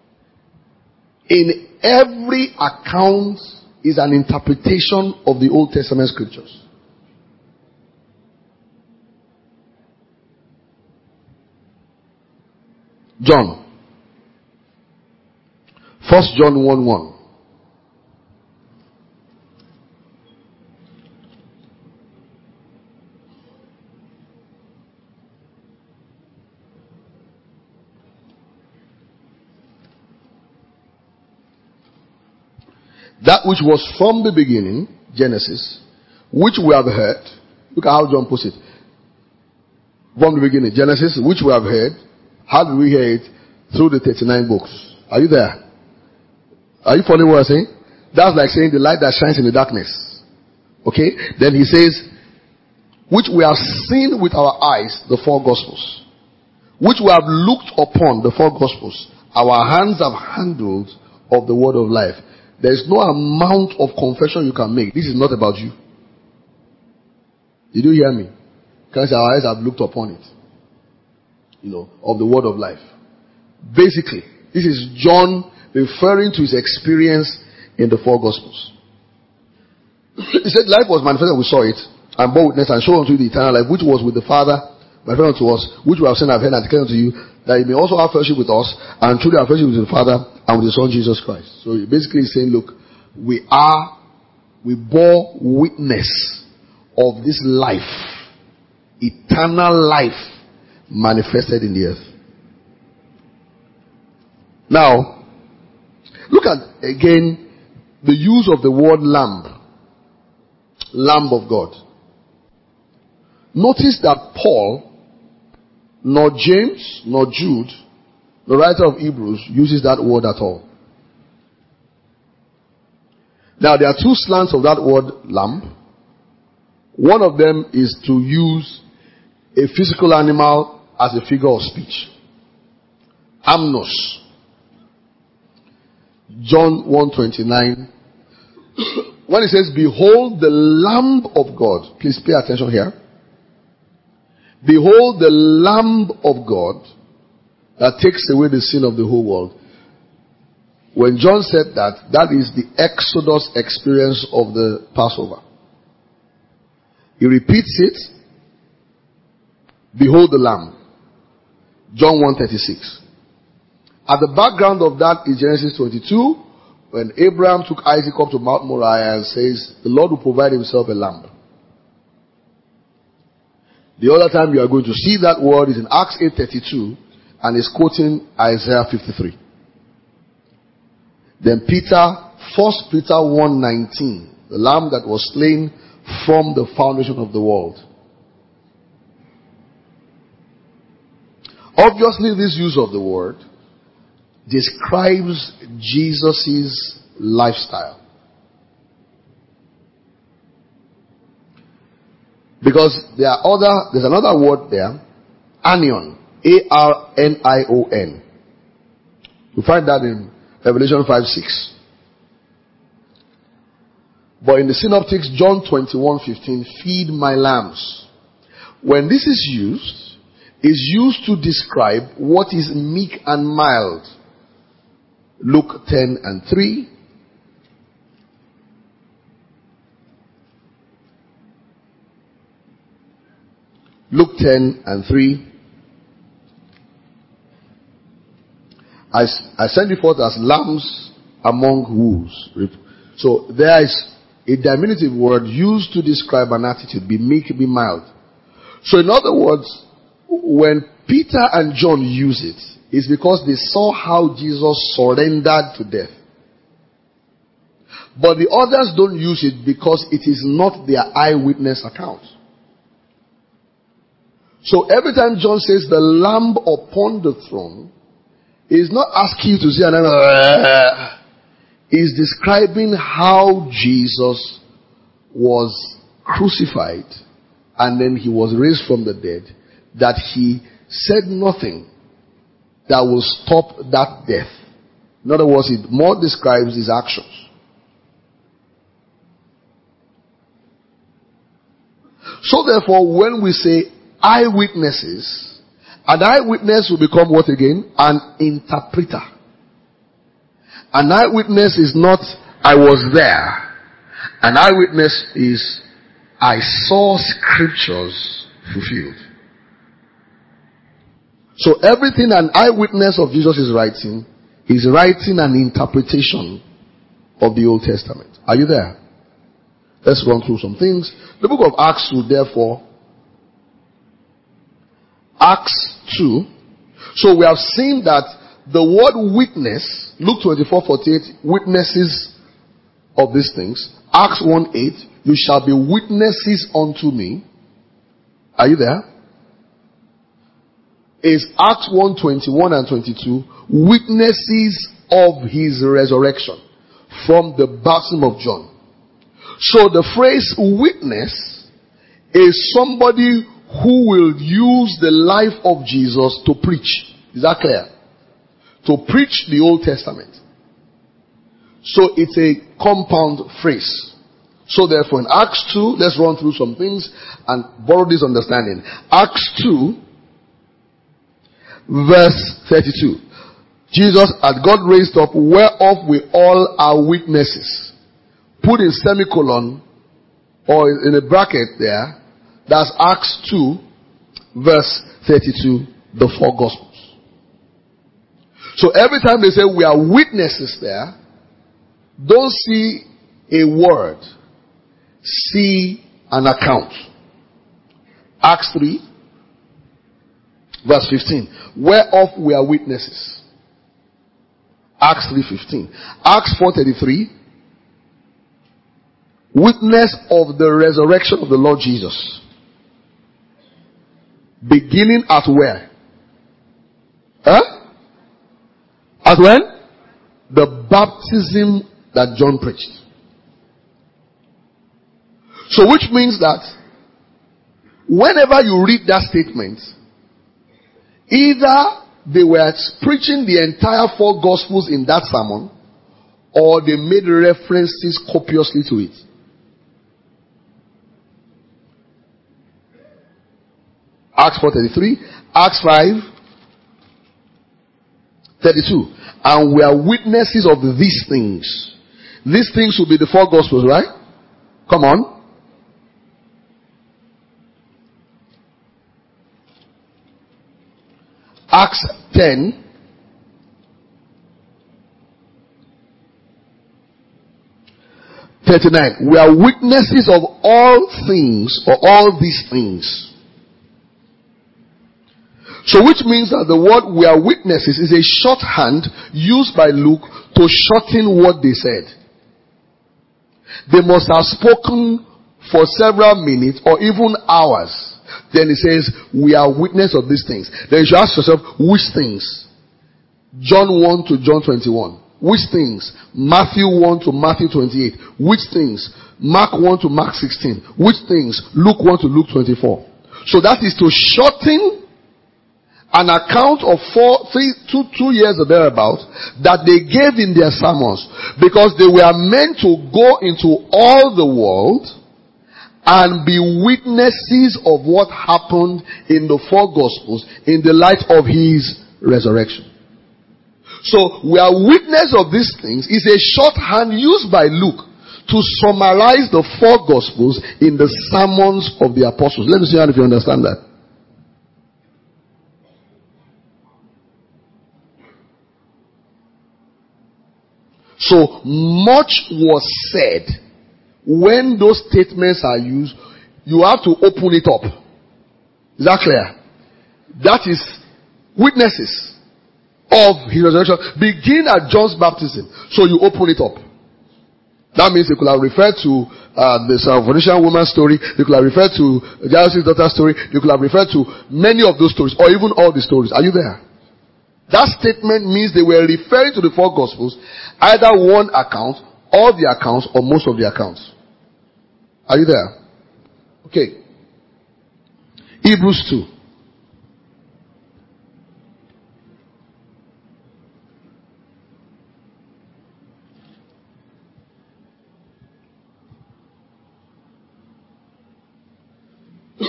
In every account is an interpretation of the Old Testament scriptures. John. First John one one. That which was from the beginning, Genesis, which we have heard. Look at how John puts it. From the beginning, Genesis, which we have heard. How did we hear it? Through the thirty-nine books. Are you there? Are you following what I'm saying? That's like saying the light that shines in the darkness. Okay? Then he says, which we have seen with our eyes, the four gospels. Which we have looked upon, the four gospels. Our hands have handled of the word of life. There is no amount of confession you can make. This is not about you. Did you hear me? Because our eyes have looked upon it. You know, of the word of life. Basically, this is John referring to his experience in the four gospels. He said, life was manifested, we saw it, and bore witness and showed unto you the eternal life, which was with the Father, manifested unto us, which we have seen and heard and declared unto you, that he may also have fellowship with us, and truly have fellowship with the Father and with the Son Jesus Christ. So he basically is saying, look, we are, we bore witness of this life, eternal life, manifested in the earth. Now, look at again the use of the word lamb. Lamb of God. Notice that Paul, nor James, nor Jude, the writer of Hebrews, uses that word at all. Now, there are two slants of that word lamb. One of them is to use a physical animal as a figure of speech. Amnos. John one twenty-nine. When it says, behold the Lamb of God. Please pay attention here. Behold the Lamb of God that takes away the sin of the whole world. When John said that, that is the Exodus experience of the Passover. He repeats it. Behold the Lamb. John one thirty-six. At the background of that is Genesis twenty-two, when Abraham took Isaac up to Mount Moriah and says, the Lord will provide himself a lamb. The other time you are going to see that word is in Acts eight thirty-two, and is quoting Isaiah fifty-three. Then Peter, First Peter one nineteen, the lamb that was slain from the foundation of the world. Obviously, this use of the word describes Jesus' lifestyle. Because there are other, there's another word there, anion, A R N I O N. You find that in Revelation five six. But in the synoptics, John twenty-one fifteen, feed my lambs. When this is used, is used to describe what is meek and mild. Luke ten and three. Luke ten and three. I, I send you forth as lambs among wolves. So there is a diminutive word used to describe an attitude. Be meek, be mild. So in other words, when Peter and John use it, it's because they saw how Jesus surrendered to death. But the others don't use it because it is not their eyewitness account. So every time John says the Lamb upon the throne, he's not asking you to say another. He's describing how Jesus was crucified and then he was raised from the dead. That he said nothing that will stop that death. In other words, it more describes his actions. So therefore, when we say eyewitnesses, an eyewitness will become what again? An interpreter. An eyewitness is not, I was there. An eyewitness is, I saw scriptures fulfilled. So everything an eyewitness of Jesus is writing, is writing an interpretation of the Old Testament. Are you there? Let's run through some things. The book of Acts will therefore, Acts two. So we have seen that the word witness, Luke twenty-four forty-eight, witnesses of these things. Acts one eight, you shall be witnesses unto me. Are you there? Is Acts one twenty-one and twenty-two, witnesses of his resurrection from the baptism of John. So the phrase witness is somebody who will use the life of Jesus to preach. Is that clear? To preach the Old Testament. So it's a compound phrase. So therefore in Acts two, let's run through some things and borrow this understanding. Acts two, verse thirty-two. Jesus had God raised up, whereof we all are witnesses. Put in semicolon or in a bracket there. That's Acts two, verse thirty-two, the four Gospels. So every time they say we are witnesses there, don't see a word. See an account. Acts three, verse fifteen. Whereof we are witnesses. Acts three fifteen. Acts four thirty-three. Witness of the resurrection of the Lord Jesus. Beginning at where? Huh? At when? The baptism that John preached. So which means that whenever you read that statement, either they were preaching the entire four Gospels in that sermon, or they made references copiously to it. Acts four thirty-three, Acts five thirty-two. And we are witnesses of these things. These things will be the four Gospels, right? Come on. Acts ten. thirty-nine. We are witnesses of all things, or all these things. So which means that the word we are witnesses is a shorthand used by Luke to shorten what they said. They must have spoken for several minutes or even hours. Then it says, we are witness of these things. Then you should ask yourself, which things? John one to John twenty-one. Which things? Matthew one to Matthew twenty-eight. Which things? Mark one to Mark sixteen. Which things? Luke one to Luke twenty-four. So that is to shorten an account of four, three, two, two years or thereabout that they gave in their sermons, because they were meant to go into all the world and be witnesses of what happened in the four Gospels in the light of his resurrection. So we are witness of these things is a shorthand used by Luke to summarize the four Gospels in the sermons of the apostles. Let me see if you understand that. So much was said. When those statements are used, you have to open it up. Is that clear? That is witnesses of his resurrection. Begin at John's baptism. So you open it up. That means you could have referred to uh, the Syrophoenician woman story. You could have referred to Jairus' daughter story. You could have referred to many of those stories, or even all the stories. Are you there? That statement means they were referring to the four Gospels, either one account, all the accounts, or most of the accounts. Are you there? Okay. Hebrews two.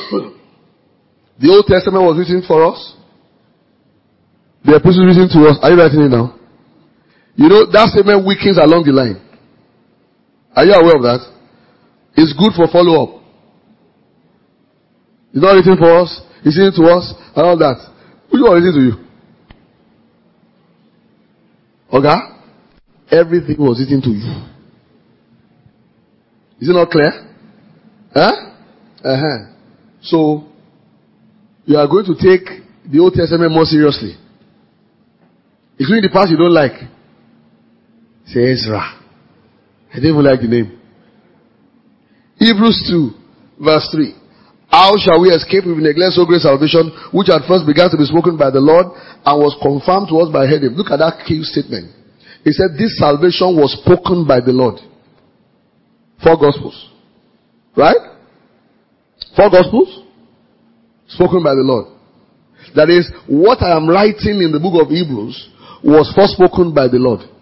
The Old Testament was written for us. The epistle written to us. Are you writing it now? You know, that statement weakens along the line. Are you aware of that? It's good for follow-up. It's not written for us. It's written to us and all that. Which one is it to you? Okay? Everything was written to you. Is it not clear? Huh? Uh-huh. So, you are going to take the Old Testament more seriously. Including the parts you don't like. Say Ezra. I don't even like the name. Hebrews two, verse three. How shall we escape if we neglect so great salvation, which at first began to be spoken by the Lord and was confirmed to us by him? Look at that key statement. He said this salvation was spoken by the Lord. Four Gospels. Right? Four Gospels? Spoken by the Lord. That is, what I am writing in the book of Hebrews was first spoken by the Lord.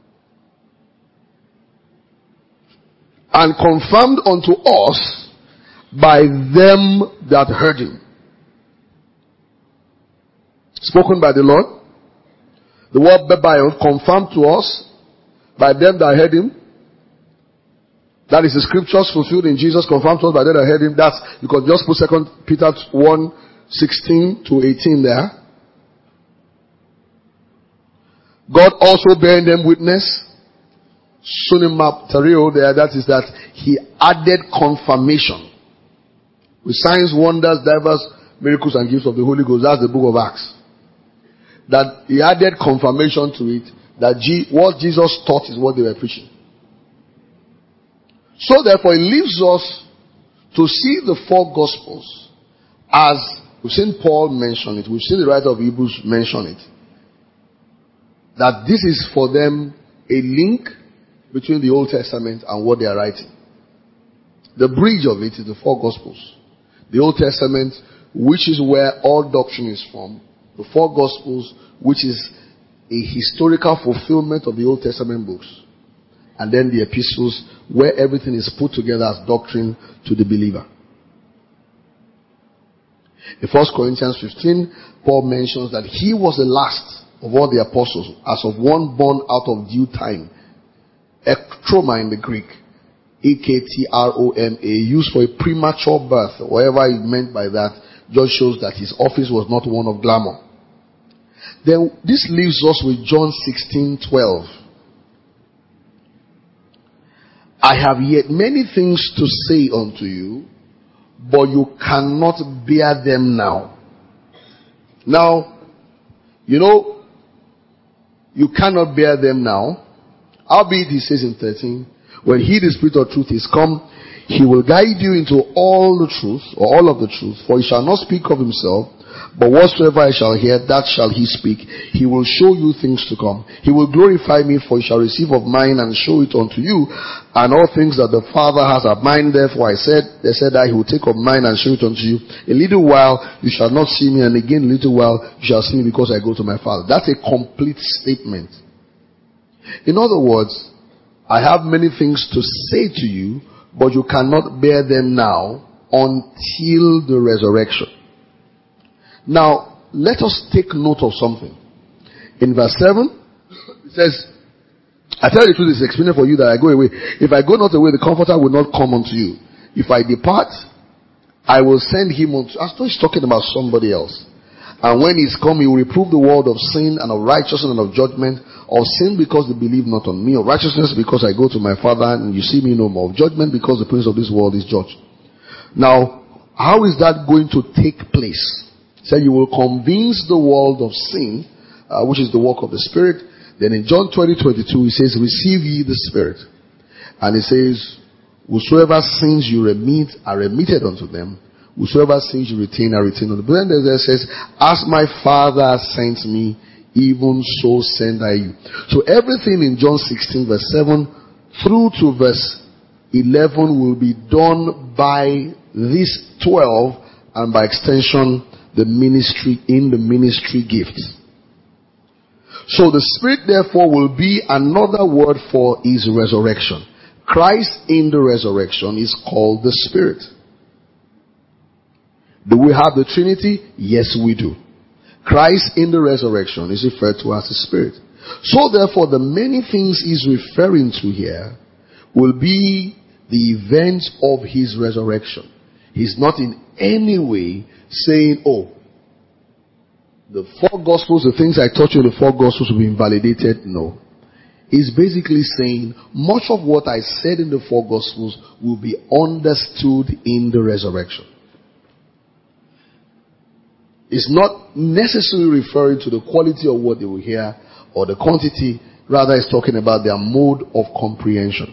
And confirmed unto us by them that heard him. Spoken by the Lord. The word Bebion confirmed to us by them that heard him. That is the scriptures fulfilled in Jesus, confirmed to us by them that heard him. That's, you can just put Second Peter one, sixteen to eighteen there. God also bearing them witness. Sunimaptario there, that is that he added confirmation. With signs, wonders, diverse miracles and gifts of the Holy Ghost. That's the book of Acts. That he added confirmation to it. That G, what Jesus taught is what they were preaching. So therefore it leaves us to see the four Gospels as, we've seen Paul mention it, we've seen the writer of Hebrews mention it, that this is for them a link between the Old Testament and what they are writing. The bridge of it is the four Gospels. The Old Testament, which is where all doctrine is from. The four Gospels, which is a historical fulfillment of the Old Testament books. And then the epistles, where everything is put together as doctrine to the believer. In First Corinthians fifteen, Paul mentions that he was the last of all the apostles, as of one born out of due time. Ektroma in the Greek. E K T R O M A, used for a premature birth. Whatever he meant by that just shows that his office was not one of glamour. Then this leaves us with John sixteen twelve. I have yet many things to say unto you, but you cannot bear them now. Now, you know, you cannot bear them now. Albeit, he says in thirteen, when he, the Spirit of truth, is come, he will guide you into all the truth, or all of the truth, for he shall not speak of himself, but whatsoever I shall hear, that shall he speak. He will show you things to come. He will glorify me, for he shall receive of mine and show it unto you. And all things that the Father has at mine, therefore I said, they said I, he will take of mine and show it unto you. A little while you shall not see me, and again a little while you shall see me, because I go to my Father. That's a complete statement. In other words, I have many things to say to you, but you cannot bear them now until the resurrection. Now, let us take note of something. In verse seven, it says, I tell you the truth, it is expedient for you that I go away. If I go not away, the Comforter will not come unto you. If I depart, I will send him unto you. I thought he's talking about somebody else. And when he's come, he will reprove the world of sin and of righteousness and of judgment. Of sin because they believe not on me. Of righteousness because I go to my Father and you see me no more. Of judgment because the prince of this world is judged. Now, how is that going to take place? He said you will convince the world of sin, uh, which is the work of the Spirit. Then in John twenty twenty-two, he says, receive ye the Spirit. And he says, whosoever sins you remit are remitted unto them. Whosoever sins you retain are retained unto them. But then there says, as my Father sent me, even so send I you. So everything in John sixteen verse seven through to verse eleven will be done by these twelve, and by extension the ministry in the ministry gifts. So the Spirit therefore will be another word for his resurrection. Christ in the resurrection is called the Spirit. Do we have the Trinity? Yes, we do. Christ in the resurrection is referred to as the Spirit. So therefore, the many things he's referring to here will be the events of his resurrection. He's not in any way saying, oh, the four Gospels, the things I taught you in the four Gospels will be invalidated. No. He's basically saying much of what I said in the four Gospels will be understood in the resurrection. It's not necessarily referring to the quality of what they will hear or the quantity. Rather, it's talking about their mode of comprehension.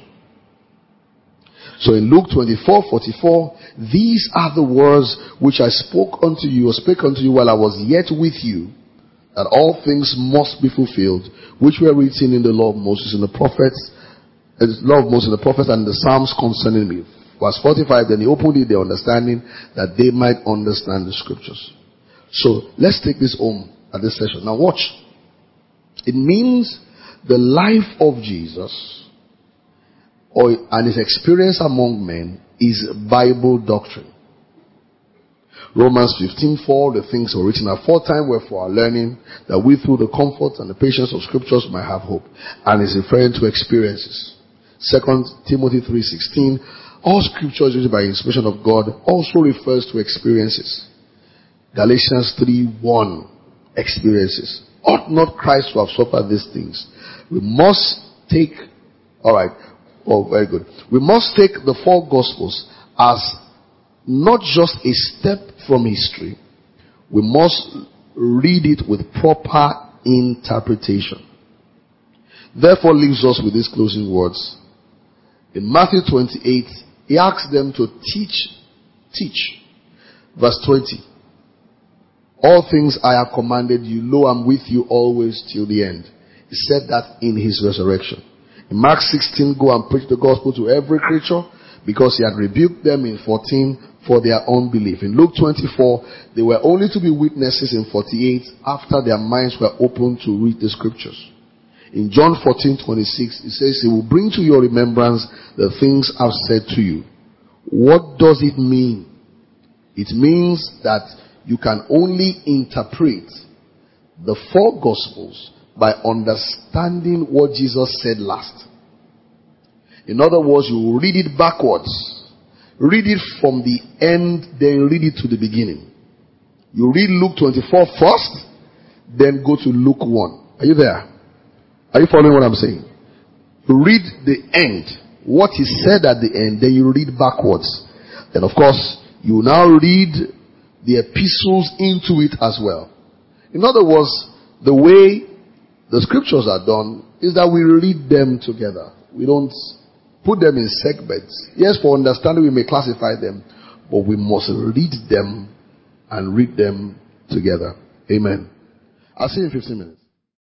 So in Luke twenty-four forty-four, these are the words which I spoke unto you, or spake unto you while I was yet with you, that all things must be fulfilled, which were written in the law of Moses and the prophets, the law of Moses and the prophets and the Psalms concerning me. Verse forty-five, then he opened their understanding that they might understand the scriptures. So let's take this home at this session. Now watch. It means the life of Jesus or and his experience among men is Bible doctrine. Romans fifteen four, the things were written aforetime were for our learning, that we through the comfort and the patience of scriptures might have hope. And is referring to experiences. Second Timothy three sixteen, all scriptures written by inspiration of God also refers to experiences. Galatians three one, experiences. Ought not Christ to have suffered these things? We must take, alright, oh very good. We must take the four Gospels as not just a step from history. We must read it with proper interpretation. Therefore leaves us with these closing words. In Matthew twenty-eight, he asks them to teach, teach. Verse twenty. All things I have commanded you, lo, I'm with you always till the end. He said that in his resurrection. In Mark sixteen, go and preach the gospel to every creature, because he had rebuked them in fourteen for their unbelief. In Luke twenty-four, they were only to be witnesses in forty-eight after their minds were opened to read the scriptures. In John fourteen twenty-six, it says, he will bring to your remembrance the things I've said to you. What does it mean? It means that you can only interpret the four Gospels by understanding what Jesus said last. In other words, you read it backwards. Read it from the end, then read it to the beginning. You read Luke twenty-four first, then go to Luke one. Are you there? Are you following what I'm saying? You read the end, what he said at the end, then you read backwards. Then of course, you now read the epistles into it as well. In other words, the way the scriptures are done is that we read them together. We don't put them in segments. Yes, for understanding we may classify them, but we must read them and read them together. Amen. I'll see you in fifteen minutes.